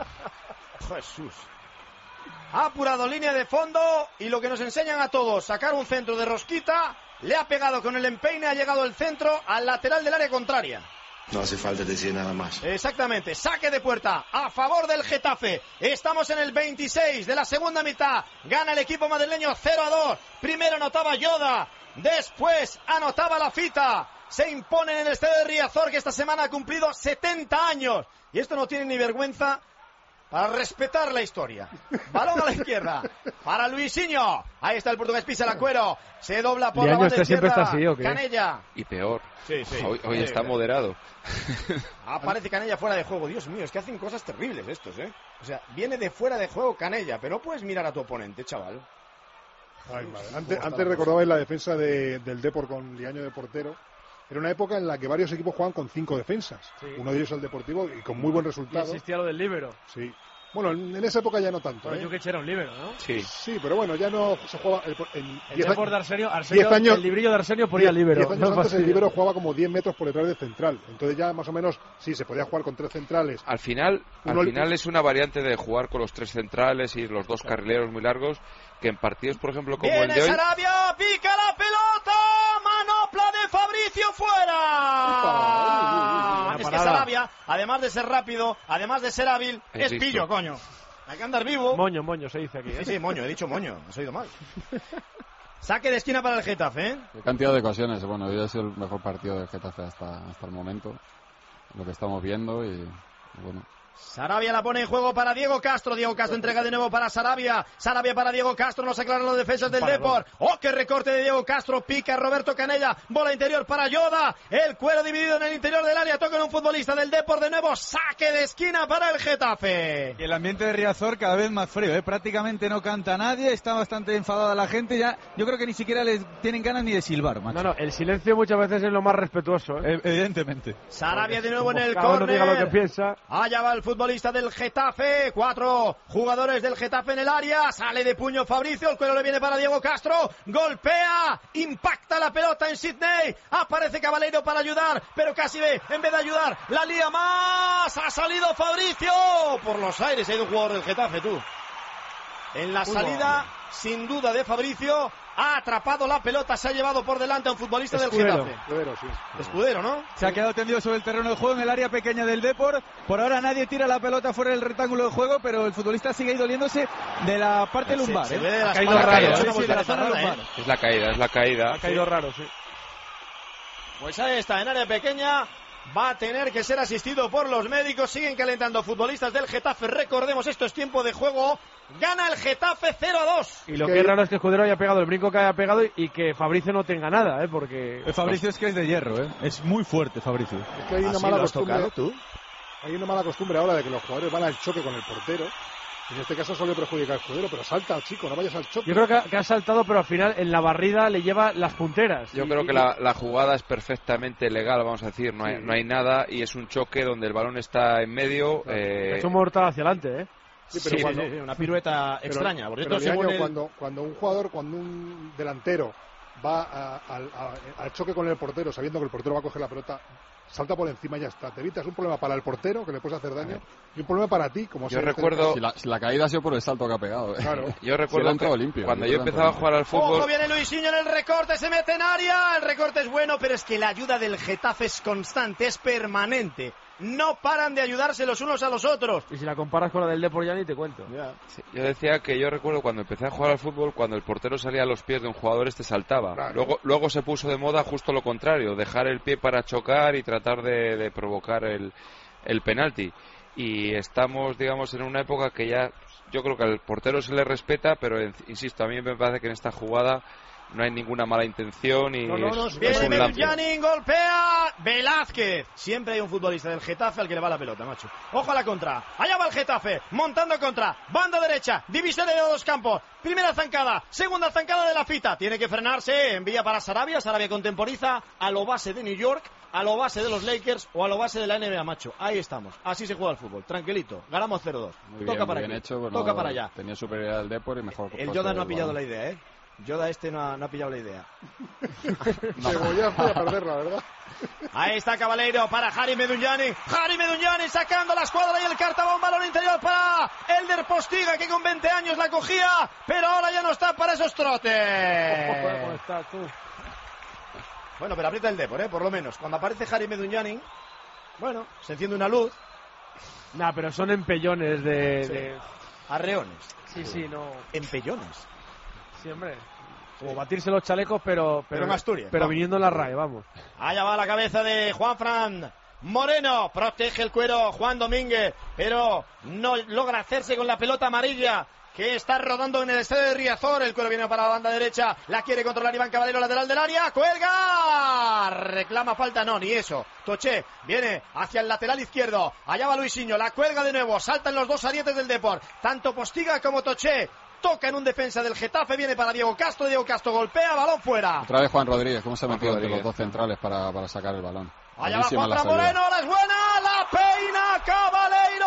Jesús. Ha apurado línea de fondo y lo que nos enseñan a todos, sacar un centro de rosquita, le ha pegado con el empeine, ha llegado el centro al lateral del área contraria. No hace falta decir nada más. Exactamente, saque de puerta a favor del Getafe. Estamos en el veintiséis de la segunda mitad. Gana el equipo madrileño cero a dos. Primero anotaba Yoda, después anotaba la Fita. Se imponen en el estadio de Riazor, que esta semana ha cumplido setenta años. Y esto no tiene ni vergüenza para respetar la historia. Balón a la izquierda para Luisinho. Ahí está el portugués, pisa el cuero. Se dobla por la banda siempre izquierda. está así, ¿o qué? Canella. Y peor. Sí, sí. Hoy, hoy sí, está sí. moderado. Aparece Canella fuera de juego. Dios mío, es que hacen cosas terribles estos, ¿eh? O sea, viene de fuera de juego Canella, pero no puedes mirar a tu oponente, chaval. Ay, madre. Antes, antes recordabais la defensa de, del Depor con Liaño de portero. Era una época en la que varios equipos jugaban con cinco defensas. Sí. Uno de ellos el Deportivo y con muy buen resultado. Y existía lo del líbero. Sí. Bueno, en, en esa época ya no tanto. Bueno, ¿eh? Jukic era un líbero, ¿no? Sí. Sí, pero bueno, ya no se jugaba. El, en el diez Depor de Arsenio, Arsenio años, el librillo de Arsenio ponía líbero. diez años no antes el líbero jugaba como diez metros por detrás del central. Entonces ya más o menos, sí, se podía jugar con tres centrales. Al final, Uno, al final es una variante de jugar con los tres centrales y los dos carrileros muy largos, que en partidos, por ejemplo, como Viene el de hoy... Sarabia, pica la pelota, manopla de Fabricio fuera. Uy, es que Sarabia, además de ser rápido, además de ser hábil, es, es pillo, coño. Hay que andar vivo. Moño, moño, se dice aquí. ¿eh? Sí, sí, moño, he dicho moño, has oído mal. Saque de esquina para el Getafe, ¿eh? Qué cantidad de ocasiones. Bueno, hoy ha sido el mejor partido del Getafe hasta, hasta el momento. Lo que estamos viendo y, y bueno... Sarabia la pone en juego para Diego Castro. Diego Castro entrega de nuevo para Sarabia. Sarabia para Diego Castro. No se aclaran los defensas del Depor. ¡Oh, qué recorte de Diego Castro! Pica Roberto Canella. Bola interior para Yoda. El cuero dividido en el interior del área. Toca en un futbolista del Depor de nuevo. Saque de esquina para el Getafe. Y el ambiente de Riazor cada vez más frío, ¿eh? Prácticamente no canta nadie. Está bastante enfadada la gente. Ya, yo creo que ni siquiera les tienen ganas ni de silbar, macho. No, no, el silencio muchas veces es lo más respetuoso, ¿eh? Evidentemente. Sarabia de nuevo en el Cada uno córner. diga lo que piensa. Allá va el futbolista del Getafe. Cuatro jugadores del Getafe en el área. Sale de puño Fabricio. El cuero le viene para Diego Castro. Golpea. Impacta la pelota en Sidney. Aparece Cabaleiro para ayudar. Pero casi ve. En vez de ayudar, la lía más. Ha salido Fabricio. Por los aires ha ido un jugador del Getafe, tú. En la salida, sin duda, de Fabricio. Ha atrapado la pelota, se ha llevado por delante a un futbolista Escudero. del Getafe. Escudero, sí. Escudero, ¿no? Se ha quedado tendido sobre el terreno de juego en el área pequeña del Depor. Por ahora nadie tira la pelota fuera del rectángulo de juego, pero el futbolista sigue doliéndose de la parte Se- lumbar. se ¿eh? ve de la Ha caído espalda, raro, ¿eh? ¿eh? Sí, sí, de la zona rara, lumbar. ¿eh? Es la caída, es la caída. Ha caído raro, sí. Pues ahí está, en área pequeña. Va a tener que ser asistido por los médicos. Siguen calentando futbolistas del Getafe. Recordemos, esto es tiempo de juego. Gana el Getafe cero a dos. Y lo que es raro es que Escudero haya pegado el brinco que haya pegado y que Fabricio no tenga nada, ¿eh? Porque... El Fabricio es que es de hierro, ¿eh? Es muy fuerte Fabricio. Es que hay una ¿Así mala lo has costumbre. tocado tú? hay una mala costumbre ahora de que los jugadores van al choque con el portero. En este caso solo perjudica al escudero, pero salta al chico, no vayas al choque. Yo creo que ha, que ha saltado, pero al final en la barrida le lleva las punteras. Yo y, creo y, que la, la jugada es perfectamente legal, vamos a decir, no hay, sí. no hay nada y es un choque donde el balón está en medio. Claro. Eh... Ha hecho un mortal hacia adelante, ¿eh? Sí, pero sí, cuando, sí, sí, una pirueta pero, extraña. Por pero, cierto, según el... cuando, cuando un jugador, cuando un delantero va a, a, a, al choque con el portero, sabiendo que el portero va a coger la pelota, salta por encima y ya está. Te evitas un problema para el portero, que le puedes hacer daño, y un problema para ti, como yo si recuerdo si la, si la caída ha sido por el salto que ha pegado. ¿eh? Claro. Yo recuerdo si que limpio, cuando yo empezaba a jugar al fútbol. Ojo, viene Luisinho en el recorte, se mete en área. El recorte es bueno, pero es que la ayuda del Getafe es constante, es permanente. No paran de ayudarse los unos a los otros. Y si la comparas con la del Depor ya ni te cuento. Sí, yo decía que yo recuerdo cuando empecé a jugar al fútbol, cuando el portero salía a los pies de un jugador, este saltaba. Claro. Luego, luego se puso de moda justo lo contrario, dejar el pie para chocar y tratar de, de provocar el, el penalti. Y estamos, digamos, en una época que ya, yo creo que al portero se le respeta, pero insisto, a mí me parece que en esta jugada no hay ninguna mala intención y no, no, no, es, viene es un lance. Medunjanin, golpea Velázquez. Siempre hay un futbolista del Getafe al que le va la pelota, macho. Ojo a la contra. Allá va el Getafe, montando contra. Banda derecha, división de dos campos. Primera zancada, segunda zancada de la Fita. Tiene que frenarse, envía para Sarabia. Sarabia contemporiza a lo base de New York, a lo base de los Lakers o a lo base de la N B A, macho. Ahí estamos. Así se juega el fútbol. Tranquilito. Ganamos cero dos. Muy Toca bien, para muy bien aquí. hecho, bueno, Toca para allá. Tenía superioridad el Depor y mejor. El Yoda no ha pillado la idea, ¿eh? Yoda este no ha, no ha pillado la idea. Cebollazo y a perderla, ¿verdad? Ahí está Cabaleiro para Harry Medunjanin. Harry Medunjanin sacando la escuadra y el cartabón, balón interior para Elder Postiga, que con veinte años la cogía, pero ahora ya no está para esos trotes. ¿Cómo estás tú? Bueno, pero aprieta el Depor, ¿eh? Por lo menos. Cuando aparece Harry Medunjanin, bueno, se enciende una luz. Nah, pero son empellones de... Sí. de... Arreones. Sí, sí, no... Empellones. Sí, hombre. Como batirse los chalecos, pero... Pero, pero en Asturias. Pero vamos. viniendo en la R A E, vamos. Allá va la cabeza de Juanfran Moreno. Protege el cuero Juan Domínguez, pero no logra hacerse con la pelota amarilla que está rodando en el estadio de Riazor. El cuero viene para la banda derecha. La quiere controlar Iván Caballero, lateral del área. ¡Cuelga! Reclama falta. No, ni eso. Toché viene hacia el lateral izquierdo. Allá va Luisinho. La cuelga de nuevo. Saltan los dos arietes del Depor. Tanto Postiga como Toché. Toca en un defensa del Getafe, viene para Diego Castro, Diego Castro golpea, balón fuera. Otra vez Juan Rodríguez, ¿cómo se ha metido entre Rodríguez. los dos centrales para, para sacar el balón? Allá va Buenísima la Juan salida. Moreno, la es buena, la peina Cabaleiro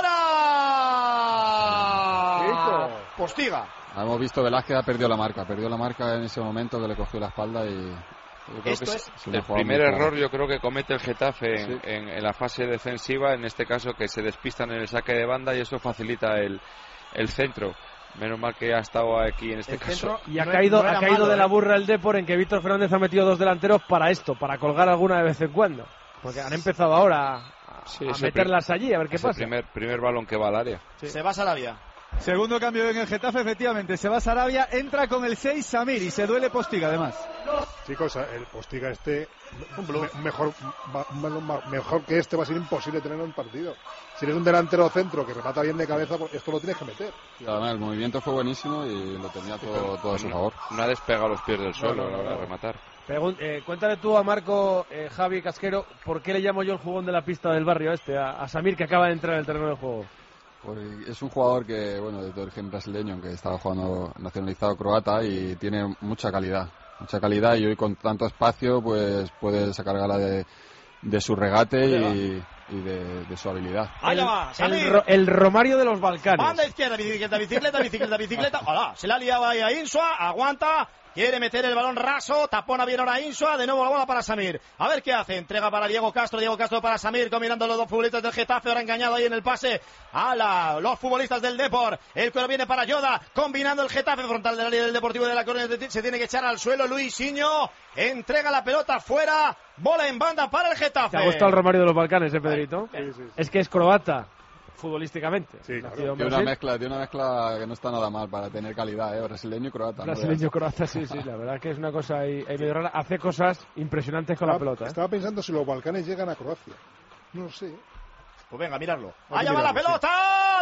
fuera. Postiga. Hemos visto Velázquez ha perdido la marca, perdió la marca en ese momento que le cogió la espalda y... Yo creo Esto que es es una el jugada primer muy clara. error yo creo que comete el Getafe en, Sí. en- en la fase defensiva, en este caso que se despistan en el saque de banda y eso facilita el, el centro. Menos mal que ha estado aquí en este El caso. centro Y ha no- caído, no era ha caído malo, de la ¿eh? burra el Depor en que Víctor Fernández ha metido dos delanteros para esto, para colgar alguna de vez en cuando. Porque han empezado ahora a, Sí, a es el meterlas allí, a ver qué Es el pasa. primer, primer balón que va al área. Sí. Se va Sarabia. Segundo cambio en el Getafe, efectivamente. Se va Sarabia, entra con el seis Samir y se duele Postiga, además. Chicos, el Postiga este, me- mejor, ma- ma- ma- mejor que este va a ser imposible tenerlo en partido. Si eres un delantero centro que remata bien de cabeza, pues esto lo tienes que meter. Y además el movimiento fue buenísimo y lo tenía todo, todo a su favor. No ha despegado los pies del suelo no, a la hora no. de rematar. Pregun- eh, cuéntale tú a Marco, eh, Javi Casquero, ¿por qué le llamo yo el jugón de la pista del barrio este, a, a Samir, que acaba de entrar en el terreno de juego? Pues es un jugador que, bueno, de origen brasileño, aunque estaba jugando nacionalizado croata y tiene mucha calidad, mucha calidad y hoy con tanto espacio pues puede sacar gala de, de su regate y, y de, de su habilidad. Allá va, El, Samir. Ro- el Romario de los Balcanes. Banda izquierda, bicicleta, bicicleta, bicicleta, bicicleta. Hola, se la ha liado ahí a Insua, aguanta. Quiere meter el balón raso, tapona bien ahora Insua, de nuevo la bola para Samir. A ver qué hace, entrega para Diego Castro, Diego Castro para Samir, combinando los dos futbolistas del Getafe, ahora engañado ahí en el pase a la, los futbolistas del Depor. El cuero viene para Yoda, combinando el Getafe, frontal del área del Deportivo de la Coruña, se tiene que echar al suelo Luisinho, entrega la pelota fuera, bola en banda para el Getafe. ¿Te ha gustado el Romario de los Balcanes, eh, Pedrito? Sí, sí, sí. Es que es croata, futbolísticamente. Sí, Nacido claro. en Tiene una Brasil. mezcla, tiene una mezcla que no está nada mal para tener calidad, ¿eh? Brasileño y croata. ¿no? Brasileño croata, sí, sí, la verdad que es una cosa ahí, ahí medio rara. Hace cosas impresionantes con la Estaba, pelota. ¿eh? estaba pensando si los Balcanes llegan a Croacia. No sé. Pues venga, mirarlo. Hay que Allá va la mirarlo, pelota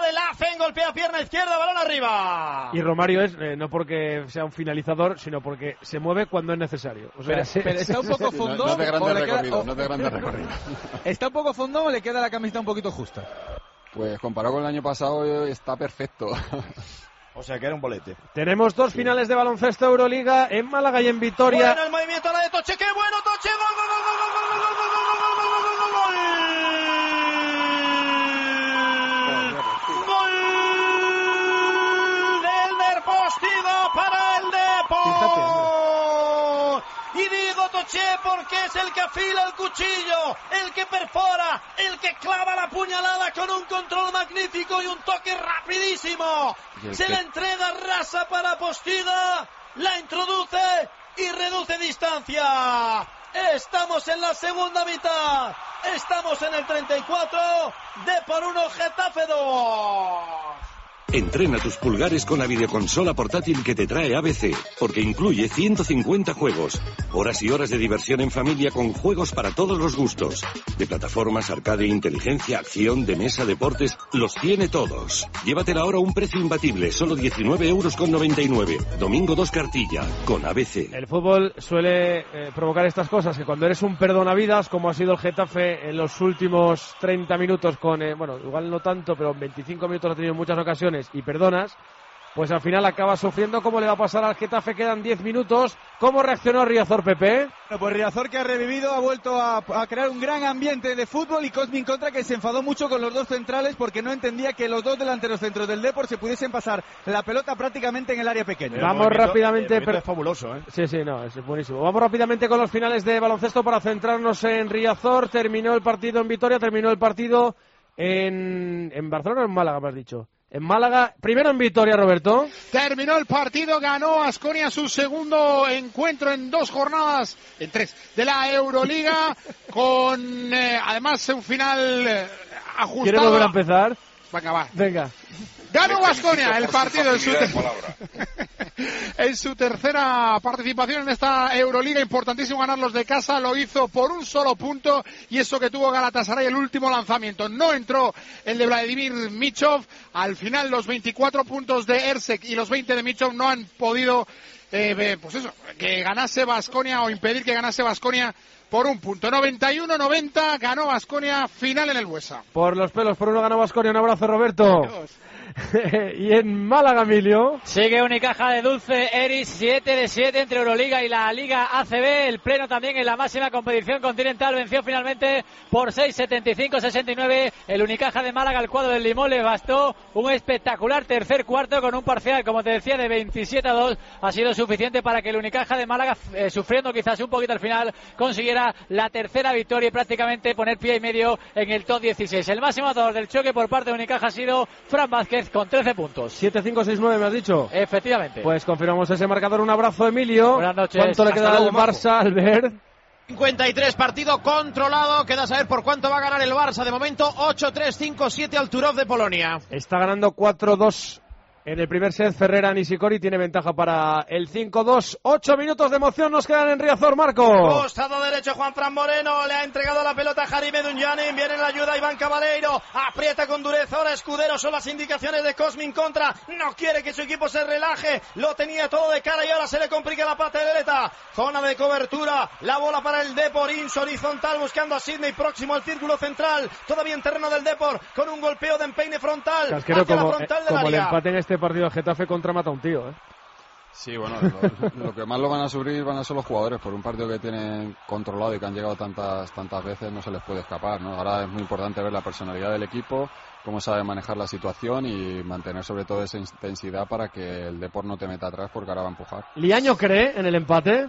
de Lacen, golpea pierna izquierda, balón arriba. Y Romario es, eh, no porque sea un finalizador, sino porque se mueve cuando es necesario. O sea, pero, se, pero está un poco fundón. No, no de grande recorrido, queda, o, no de grande recorrido. ¿Está un poco fundón o le queda la camiseta un poquito justa? Pues comparado con el año pasado está perfecto. O sea que era un bolete. Tenemos dos sí. finales de baloncesto Euroliga en Málaga y en Vitoria. Bueno, el movimiento la de Toche, qué bueno Toche, gol, gol, gol, gol, gol, gol, gol, gol, gol, gol, gol, gol. Gol del Deportivo para el Depor. Y digo Toche porque es el que afila el cuchillo, el que perfora, el que clava la puñalada con un control magnífico y un toque rapidísimo. Se la entrega rasa para Postiga, la introduce y reduce distancia. Estamos en la segunda mitad, estamos en el treinta y cuatro, Depor uno, Getafe dos. Entrena tus pulgares con la videoconsola portátil que te trae A B C, porque incluye ciento cincuenta juegos, horas y horas de diversión en familia con juegos para todos los gustos. De plataformas, arcade, inteligencia, acción, de mesa, deportes, los tiene todos. Llévatela ahora a un precio imbatible, solo diecinueve euros con noventa y nueve. Domingo dos cartilla, con A B C. El fútbol suele eh, provocar estas cosas, que cuando eres un perdonavidas, como ha sido el Getafe en los últimos treinta minutos con, eh, bueno, igual no tanto, pero en veinticinco minutos ha tenido muchas ocasiones y perdonas, pues al final acaba sufriendo. ¿Cómo le va a pasar al Getafe? Quedan diez minutos. ¿Cómo reaccionó Riazor, Pepe? Bueno, pues Riazor, que ha revivido, ha vuelto a, a crear un gran ambiente de fútbol, y Cosmin Contra, que se enfadó mucho con los dos centrales porque no entendía que los dos delanteros centros del Depor se pudiesen pasar la pelota prácticamente en el área pequeña. Vamos rápidamente. Es fabuloso, ¿eh? Sí, sí, no, es buenísimo. Vamos rápidamente con los finales de baloncesto para centrarnos en Riazor. Terminó el partido en Vitoria, terminó el partido en, en Barcelona o en Málaga, me has dicho. En Málaga, primero en Vitoria, Roberto. Terminó el partido, ganó Baskonia su segundo encuentro en dos jornadas, en tres, de la Euroliga, con eh, además un final eh, ajustado. ¿Quieres volver a empezar? Venga, va. Venga. Ganó Baskonia el partido en su, ter... en su tercera participación en esta Euroliga. Importantísimo ganarlos de casa, lo hizo por un solo punto, y eso que tuvo Galatasaray el último lanzamiento. No entró el de Vladimir Michov. Al final los veinticuatro puntos de Ersek y los veinte de Michov no han podido eh, pues eso, que ganase Baskonia o impedir que ganase Baskonia por un punto. noventa y uno noventa ganó Baskonia, final en el Buesa. Por los pelos, por uno ganó Baskonia. Un abrazo, Roberto. Y en Málaga, Emilio. Sigue Unicaja de Dulce Eris, siete de siete entre Euroliga y la Liga A C B. El pleno también en la máxima competición continental. Venció finalmente por seis setenta y cinco sesenta y nueve el Unicaja de Málaga. El cuadro del Limón le bastó un espectacular tercer cuarto con un parcial, como te decía, de veintisiete a dos. Ha sido suficiente para que el Unicaja de Málaga, eh, sufriendo quizás un poquito al final, consiguiera la tercera victoria y prácticamente poner pie y medio en el top dieciséis. El máximo anotador del choque por parte de Unicaja ha sido Fran Vázquez con trece puntos. siete cinco seis nueve, me has dicho. Efectivamente. Pues confirmamos ese marcador. Un abrazo, Emilio. Buenas noches. ¿Cuánto le Hasta queda luego, al Barça, Albert? cincuenta y tres, partido controlado. Queda saber por cuánto va a ganar el Barça. De momento ocho tres cinco siete al Turov de Polonia. Está ganando cuatro dos en el primer set. Ferrera Nishikori tiene ventaja para el cinco dos. Ocho minutos de emoción nos quedan en Riazor, Marco. Costado derecho, Juan Fran Moreno. Le ha entregado la pelota a Jarime Dunjanin. Viene en la ayuda Iván Cabaleiro. Aprieta con dureza. Ahora Escudero. Son las indicaciones de Cosmin Contra. No quiere que su equipo se relaje. Lo tenía todo de cara y ahora se le complica la papeleta. Zona de cobertura. La bola para el Depor. Ins horizontal buscando a Sidney. Próximo al círculo central. Todavía en terreno del Depor. Con un golpeo de empeine frontal. Casquero, hacia como, la frontal eh, de como la el empate en este partido de Getafe contra mata un tío, ¿eh? Sí, bueno, lo, lo que más lo van a sufrir van a ser los jugadores por un partido que tienen controlado y que han llegado tantas tantas veces, no se les puede escapar, ¿no? Ahora es muy importante ver la personalidad del equipo, cómo sabe manejar la situación y mantener sobre todo esa intensidad para que el Depor no te meta atrás, porque ahora va a empujar. ¿Liaño cree en el empate?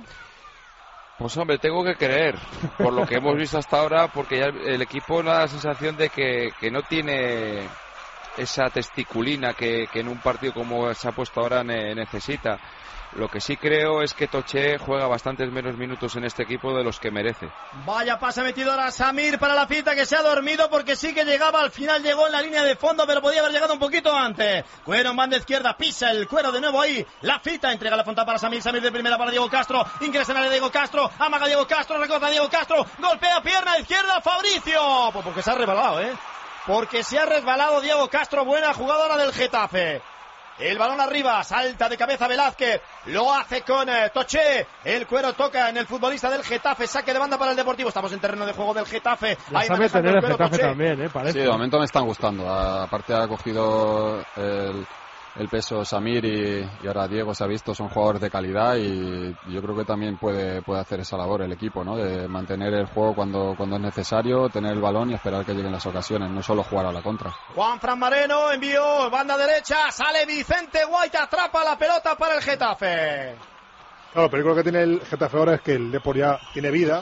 Pues hombre, tengo que creer, por lo que hemos visto hasta ahora, porque ya el equipo da la sensación de que, que no tiene esa testiculina que, que en un partido como se ha puesto ahora ne, necesita. Lo que sí creo es que Toche juega bastantes menos minutos en este equipo de los que merece. Vaya pase metido ahora Samir para la Fita, que se ha dormido porque sí que llegaba, al final llegó en la línea de fondo, pero podía haber llegado un poquito antes. Cuero en banda izquierda, pisa el Cuero de nuevo ahí. La Fita entrega la Fonta para Samir, Samir de primera para Diego Castro, ingresa en área de Diego Castro, amaga Diego Castro, recorta Diego Castro, golpea pierna izquierda Fabricio. Pues porque se ha rebalado, ¿eh? porque se ha resbalado Diego Castro, buena jugadora del Getafe. El balón arriba, salta de cabeza Velázquez, lo hace con eh, Toché, el cuero toca en el futbolista del Getafe, saque de banda para el Deportivo, estamos en terreno de juego del Getafe. La ahí sabe tener el, el Getafe Toché. también, eh, parece. Sí, de momento me están gustando, aparte ha cogido el, el peso Samir y, y ahora Diego se ha visto, son jugadores de calidad y yo creo que también puede, puede hacer esa labor el equipo, ¿no? De mantener el juego cuando, cuando es necesario, tener el balón y esperar que lleguen las ocasiones, no solo jugar a la contra. Juan Fran Moreno envió banda derecha, sale Vicente Guaita, atrapa la pelota para el Getafe. Claro, pero lo que tiene el Getafe ahora es que el Depor ya tiene vida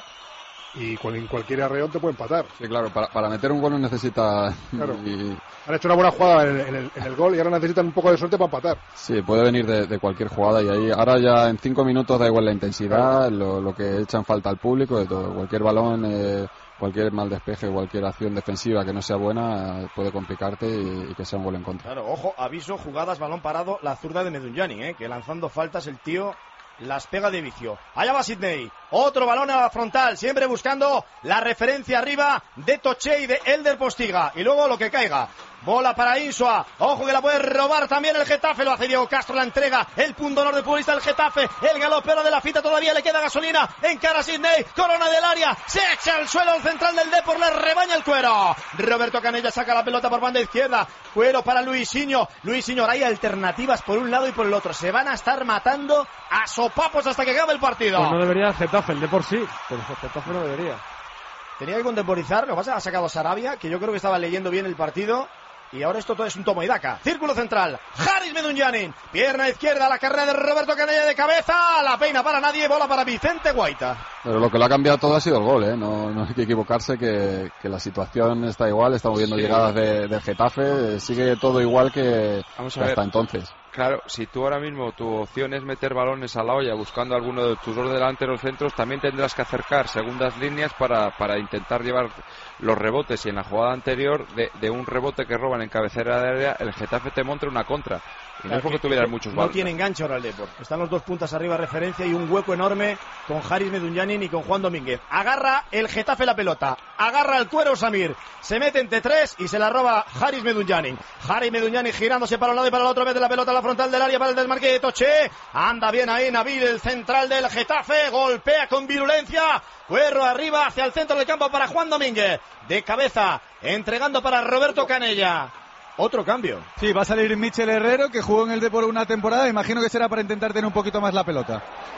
y en cualquier arreón te puede empatar. Sí, claro, para, para meter un gol no necesita... Claro. Y... Han hecho una buena jugada en el, en, el, en el gol y ahora necesitan un poco de suerte para empatar. Sí, puede venir de, de cualquier jugada y ahí ahora ya en cinco minutos da igual la intensidad, lo, lo que echan falta al público, de todo. Cualquier balón, eh, cualquier mal despeje, cualquier acción defensiva que no sea buena puede complicarte y, y que sea un gol en contra. Claro, ojo, aviso, jugadas, balón parado, la zurda de Medunjani, eh, que lanzando faltas el tío las pega de vicio. Allá va Sidney, otro balón a la frontal, siempre buscando la referencia arriba de Toché y de Elder Postiga, y luego lo que caiga. Bola para Insua, ojo que la puede robar también el Getafe, lo hace Diego Castro, la entrega, el punto honor del futbolista del Getafe, el galopero de la fita, todavía le queda gasolina, encara a Sidney, corona del área, se echa al suelo el central del Depor, le rebaña el cuero. Roberto Canella saca la pelota por banda izquierda, cuero para Luisinho, Luisinho, hay alternativas por un lado y por el otro, se van a estar matando a sopapos hasta que acabe el partido. Pues no debería el Getafe, el Depor sí, pero el Getafe no debería. Tenía que contemporizar, lo que pasa es que ha sacado Sarabia, que yo creo que estaba leyendo bien el partido. Y ahora esto todo es un toma y daca. Círculo central. Haris Medunjanin. Pierna izquierda. La carrera de Roberto Canella de cabeza. La peina para nadie. Bola para Vicente Guaita. Pero lo que lo ha cambiado todo ha sido el gol, ¿eh? No, no hay que equivocarse que, que la situación está igual. Estamos viendo sí. llegadas de, de Getafe. Sigue todo igual que, Vamos a que ver. hasta entonces. Claro, si tú ahora mismo tu opción es meter balones a la olla buscando alguno de tus dos delanteros centros, también tendrás que acercar segundas líneas para, para intentar llevar los rebotes. Y en la jugada anterior, de, de un rebote que roban en cabecera de área, el Getafe te monta una contra. Y no es porque tuvieras muchos balones. No tiene enganche ahora el Depor. Están los dos puntas arriba referencia y un hueco enorme con Haris Medunjanin y con Juan Domínguez. Agarra el Getafe la pelota. Agarra el cuero Samir. Se mete entre tres y se la roba Haris Medunjanin. Haris Medunjanin girándose para un lado y para el otro. Vez de la pelota a la frontal del área para el desmarque de Toché. Anda bien ahí Nabil, el central del Getafe. Golpea con virulencia. Cuero arriba hacia el centro del campo para Juan Domínguez. De cabeza, entregando para Roberto Canella. Otro cambio. Sí, va a salir Michel Herrero, que jugó en el Depor una temporada. Imagino que será para intentar tener un poquito más la pelota.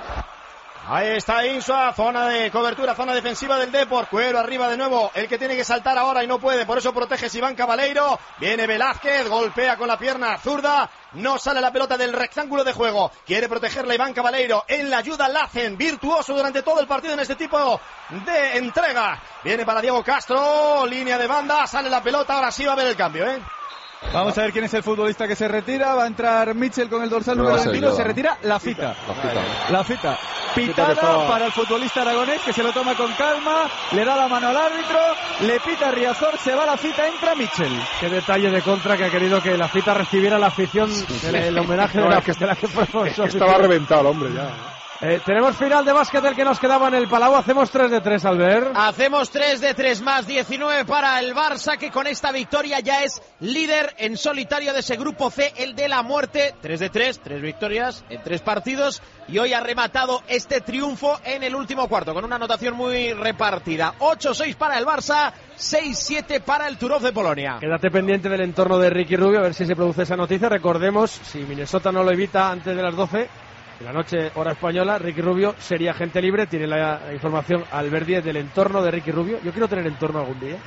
Ahí está Insua, zona de cobertura, zona defensiva del Depor. Cuero arriba de nuevo, el que tiene que saltar ahora y no puede, por eso protege Iván Cabaleiro. Viene Velázquez, golpea con la pierna zurda. No sale la pelota del rectángulo de juego. Quiere protegerla Iván Cabaleiro. En la ayuda Lacen, virtuoso durante todo el partido en este tipo de entrega. Viene para Diego Castro, línea de banda, sale la pelota, ahora sí va a haber el cambio, ¿eh? Vamos a ver quién es el futbolista que se retira. Va a entrar Mitchell con el dorsal número veintiuno. Se retira la fita. La fita. La fita. Pitada estaba... para el futbolista aragonés, que se lo toma con calma. Le da la mano al árbitro. Le pita Riazor. Se va la fita. Entra Mitchell. Qué detalle de contra que ha querido que la fita recibiera la afición. El, el homenaje no, de la que, de la que fue. Es que estaba reventado el hombre ya. Eh, tenemos final de básquet el que nos quedaba en el Palau. Hacemos tres de tres, Albert. Hacemos tres de tres más diecinueve para el Barça, que con esta victoria ya es líder en solitario de ese grupo C, el de la muerte. tres de tres, tres victorias en tres partidos. Y hoy ha rematado este triunfo en el último cuarto, con una anotación muy repartida. ocho seis para el Barça, seis siete para el Turów de Polonia. Quédate pendiente del entorno de Ricky Rubio, a ver si se produce esa noticia. Recordemos, si Minnesota no lo evita antes de las doce... en la noche, hora española, Ricky Rubio sería agente libre. Tiene la información Albert Díez del entorno de Ricky Rubio. Yo quiero tener entorno algún día.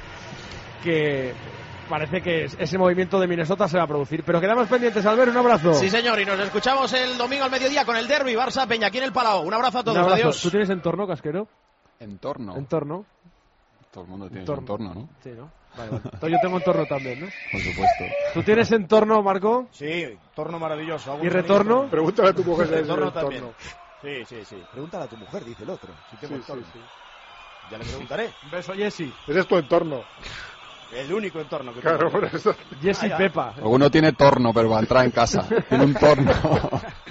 Que parece que ese movimiento de Minnesota se va a producir. Pero quedamos pendientes, Albert, un abrazo. Sí, señor, y nos escuchamos el domingo al mediodía con el derbi Barça Peña aquí en el Palau. Un abrazo a todos, un abrazo. Adiós. ¿Tú tienes entorno, Casquero? Entorno. Entorno. Todo el mundo tiene entorno, entorno, ¿no? Sí, ¿no? Vale, vale. Entonces yo tengo entorno también, ¿no? Por supuesto. ¿Tú tienes entorno, Marco? Sí, entorno maravilloso. ¿Y retorno? Pregúntale a tu mujer. Retorno también. Sí, sí, sí. Pregúntale a tu mujer, dice el otro. Si tengo sí, entorno. sí, sí. Ya le preguntaré. Un beso, Jessy. Ese es tu entorno. El único entorno que claro, tengo. por eso. Jessy Pepa. Uno tiene torno, pero va a entrar en casa. Tiene un torno.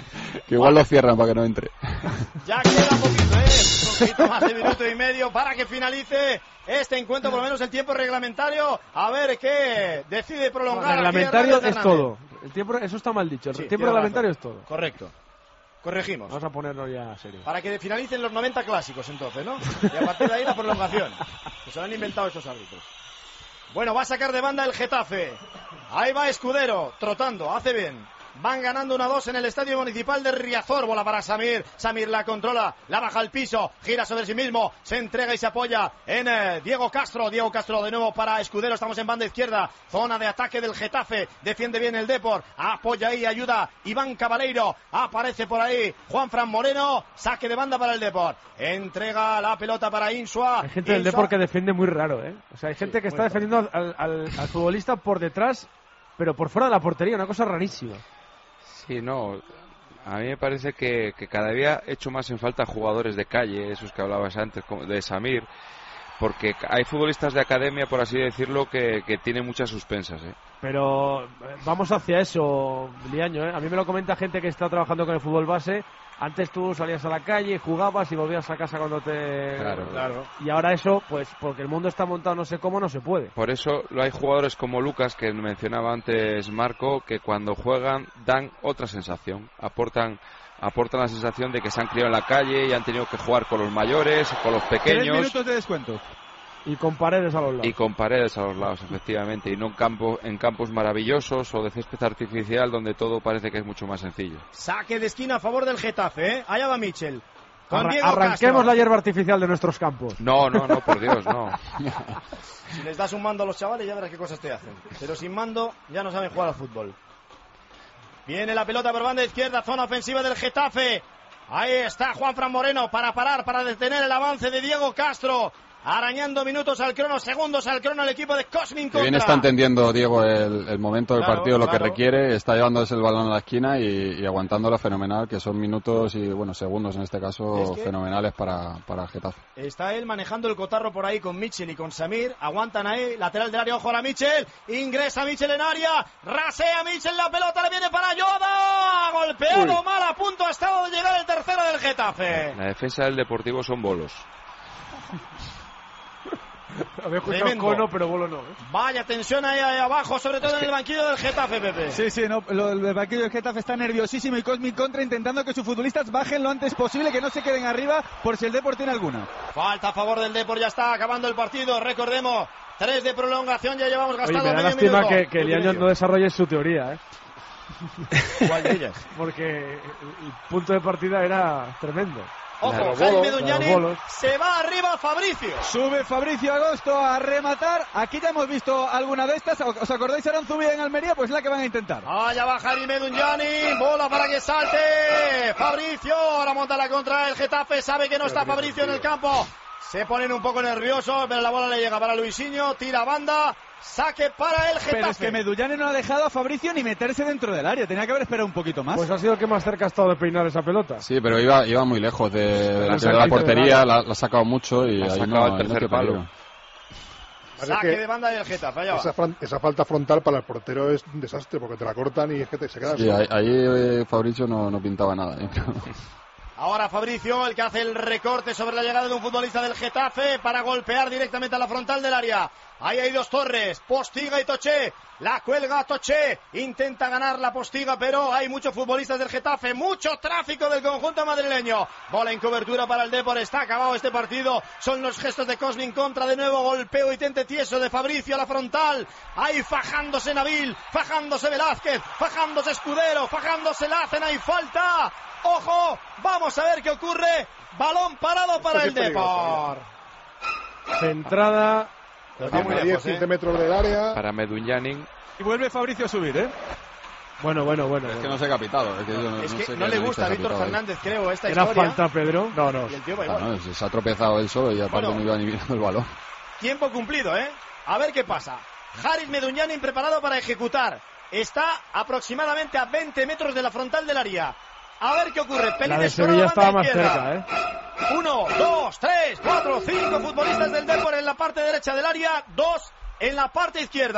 Que igual lo cierran para que no entre. Ya queda poquito, ¿eh? Un poquito más de minuto y medio para que finalice este encuentro, por lo menos el tiempo reglamentario. A ver qué decide prolongar. El reglamentario es todo. El tiempo, eso está mal dicho. El Sí, tiempo tiene reglamentario razón. es todo. Correcto. Corregimos. Vamos a ponernos ya serios. Para que finalicen los noventa clásicos, entonces, ¿no? Y a partir de ahí la prolongación. Que se lo han inventado estos árbitros. Bueno, va a sacar de banda el Getafe. Ahí va Escudero, trotando, hace bien. Van ganando uno a dos en el Estadio Municipal de Riazor. Bola para Samir. Samir la controla, la baja al piso, gira sobre sí mismo, se entrega y se apoya en eh, Diego Castro. Diego Castro de nuevo para Escudero. Estamos en banda izquierda. Zona de ataque del Getafe. Defiende bien el Depor. Apoya ahí, ayuda Iván Cabaleiro. Aparece por ahí Juanfran Moreno. Saque de banda para el Depor. Entrega la pelota para Insua. Hay gente del Insua. Depor que defiende muy raro, ¿eh? O sea, hay gente Sí, que está muy defendiendo al, al, al futbolista por detrás, pero por fuera de la portería. Una cosa rarísima. Sí, no. A mí me parece que, que cada día he hecho más en falta jugadores de calle, esos que hablabas antes, como de Samir, porque hay futbolistas de academia, por así decirlo, que, que tienen muchas suspensas, ¿eh? Pero eh, vamos hacia eso, Liaño, ¿eh? A mí me lo comenta gente que está trabajando con el fútbol base. Antes tú salías a la calle, jugabas y volvías a casa cuando te... Claro, claro. Y ahora eso, pues porque el mundo está montado no sé cómo, no se puede. Por eso lo hay jugadores como Lucas, que mencionaba antes Marco, que cuando juegan dan otra sensación, aportan aportan la sensación de que se han criado en la calle y han tenido que jugar con los mayores, con los pequeños. Tres minutos de descuento. Y con paredes a los lados. Y con paredes a los lados, efectivamente, y no en, campo, en campos maravillosos o de césped artificial donde todo parece que es mucho más sencillo. Saque de esquina a favor del Getafe, ¿eh? Allá va Michel. Con Arra- Diego arranquemos Castro. la hierba artificial de nuestros campos. No, no, no, por Dios, no. Si les das un mando a los chavales ya verás qué cosas te hacen. Pero sin mando ya no saben jugar al fútbol. Viene la pelota por banda izquierda, zona ofensiva del Getafe. Ahí está Juanfran Moreno para parar, para detener el avance de Diego Castro. Arañando minutos al crono, segundos al crono el equipo de Cosmin Que bien contra. está entendiendo Diego el, el momento del Claro, partido, lo claro. que requiere, está llevándose el balón a la esquina y, y aguantándolo fenomenal, que son minutos y bueno segundos en este caso Es que- fenomenales para, para Getafe. Está él manejando el cotarro por ahí con Michel y con Samir. Aguantan ahí, lateral del área, ojo a Michel. Ingresa Michel en área. Rasea Michel, la pelota le viene para Yoda. Golpeado Uy. mal, a punto ha estado de llegar el tercero del Getafe. La defensa del Deportivo son bolos. Había escuchado Tremendo. cono, pero bolo no, ¿eh? Vaya tensión ahí, ahí abajo, sobre todo en el banquillo del Getafe, Pepe. Sí, sí, no, lo, el banquillo del Getafe está nerviosísimo y Cosmin contra intentando que sus futbolistas bajen lo antes posible, que no se queden arriba por si el Depor tiene alguna. Falta a favor del Depor, ya está acabando el partido. Recordemos, tres de prolongación, ya llevamos Oye, gastado me da medio lástima minuto. que, que Minuto y Liaño medio. no desarrolle su teoría, ¿eh? ¿Cuál de ellas? Porque el punto de partida era tremendo. Ojo, La de los Jaime bolos, la de Duñani, los bolos. se va arriba Fabricio. Sube Fabricio Agosto a rematar. Aquí ya hemos visto alguna de estas. ¿Os acordáis de Aranzubia en Almería? Pues la que van a intentar. Allá va Jaime Duñani, bola para que salte Fabricio, ahora monta la contra el Getafe, sabe que no está Fabricio en el campo, se ponen un poco nerviosos, pero la bola le llega para Luisinho, tira banda, saque para el Getafe. Pero es que Medullane no ha dejado a Fabricio ni meterse dentro del área. Tenía que haber esperado un poquito más. Pues ha sido el que más cerca ha estado de peinar esa pelota. Sí, pero iba, iba muy lejos de, de, La de saca la al portería, tercer la, la ha sacado mucho y La ha ahí sacado no, al ahí no tercer tiene palo. peligro. Saque de banda del Getafe, allá va. Esa, fran- esa falta frontal para el portero es un desastre porque te la cortan y es que te, se queda Sí, solo. ahí, ahí eh, Fabricio no, no pintaba nada. ¿eh? Ahora Fabricio, el que hace el recorte sobre la llegada de un futbolista del Getafe para golpear directamente a la frontal del área. Ahí hay dos Torres, Postiga y Toché. La cuelga Toché, intenta ganar la Postiga, pero hay muchos futbolistas del Getafe, mucho tráfico del conjunto madrileño. Bola en cobertura para el Depor, está acabado este partido. Son los gestos de Cosmin contra, de nuevo golpeo y tente tieso de Fabricio a la frontal. Ahí fajándose Nabil, fajándose Velázquez, fajándose Escudero, fajándose Lacen, hay falta. Ojo, vamos a ver qué ocurre. Balón parado para el Depor. Centrada. Está muy a lejos, diez quince ¿eh? metros del área. Para Meduñanin. Y vuelve Fabricio a subir, ¿eh? Bueno, bueno, bueno. Es que bueno. no se ha capitado. Es que, yo no, Es no que sé no qué le narices gusta a ha Víctor pitado ahí. Fernández, creo, esta ¿Era historia. falta, Pedro? No, no. Y el tío va Ah, igual. no, se ha tropezado él solo y aparte Bueno. no iba ni mirando el balón. Tiempo cumplido, ¿eh? A ver qué pasa. Haris Meduñanin preparado para ejecutar. Está aproximadamente a veinte metros de la frontal del área. A ver qué ocurre. La Pelín de Escobar, Sevilla banda estaba más izquierda. cerca, ¿eh? Uno, dos, tres, cuatro, cinco futbolistas del Depor en la parte derecha del área. Dos en la parte izquierda.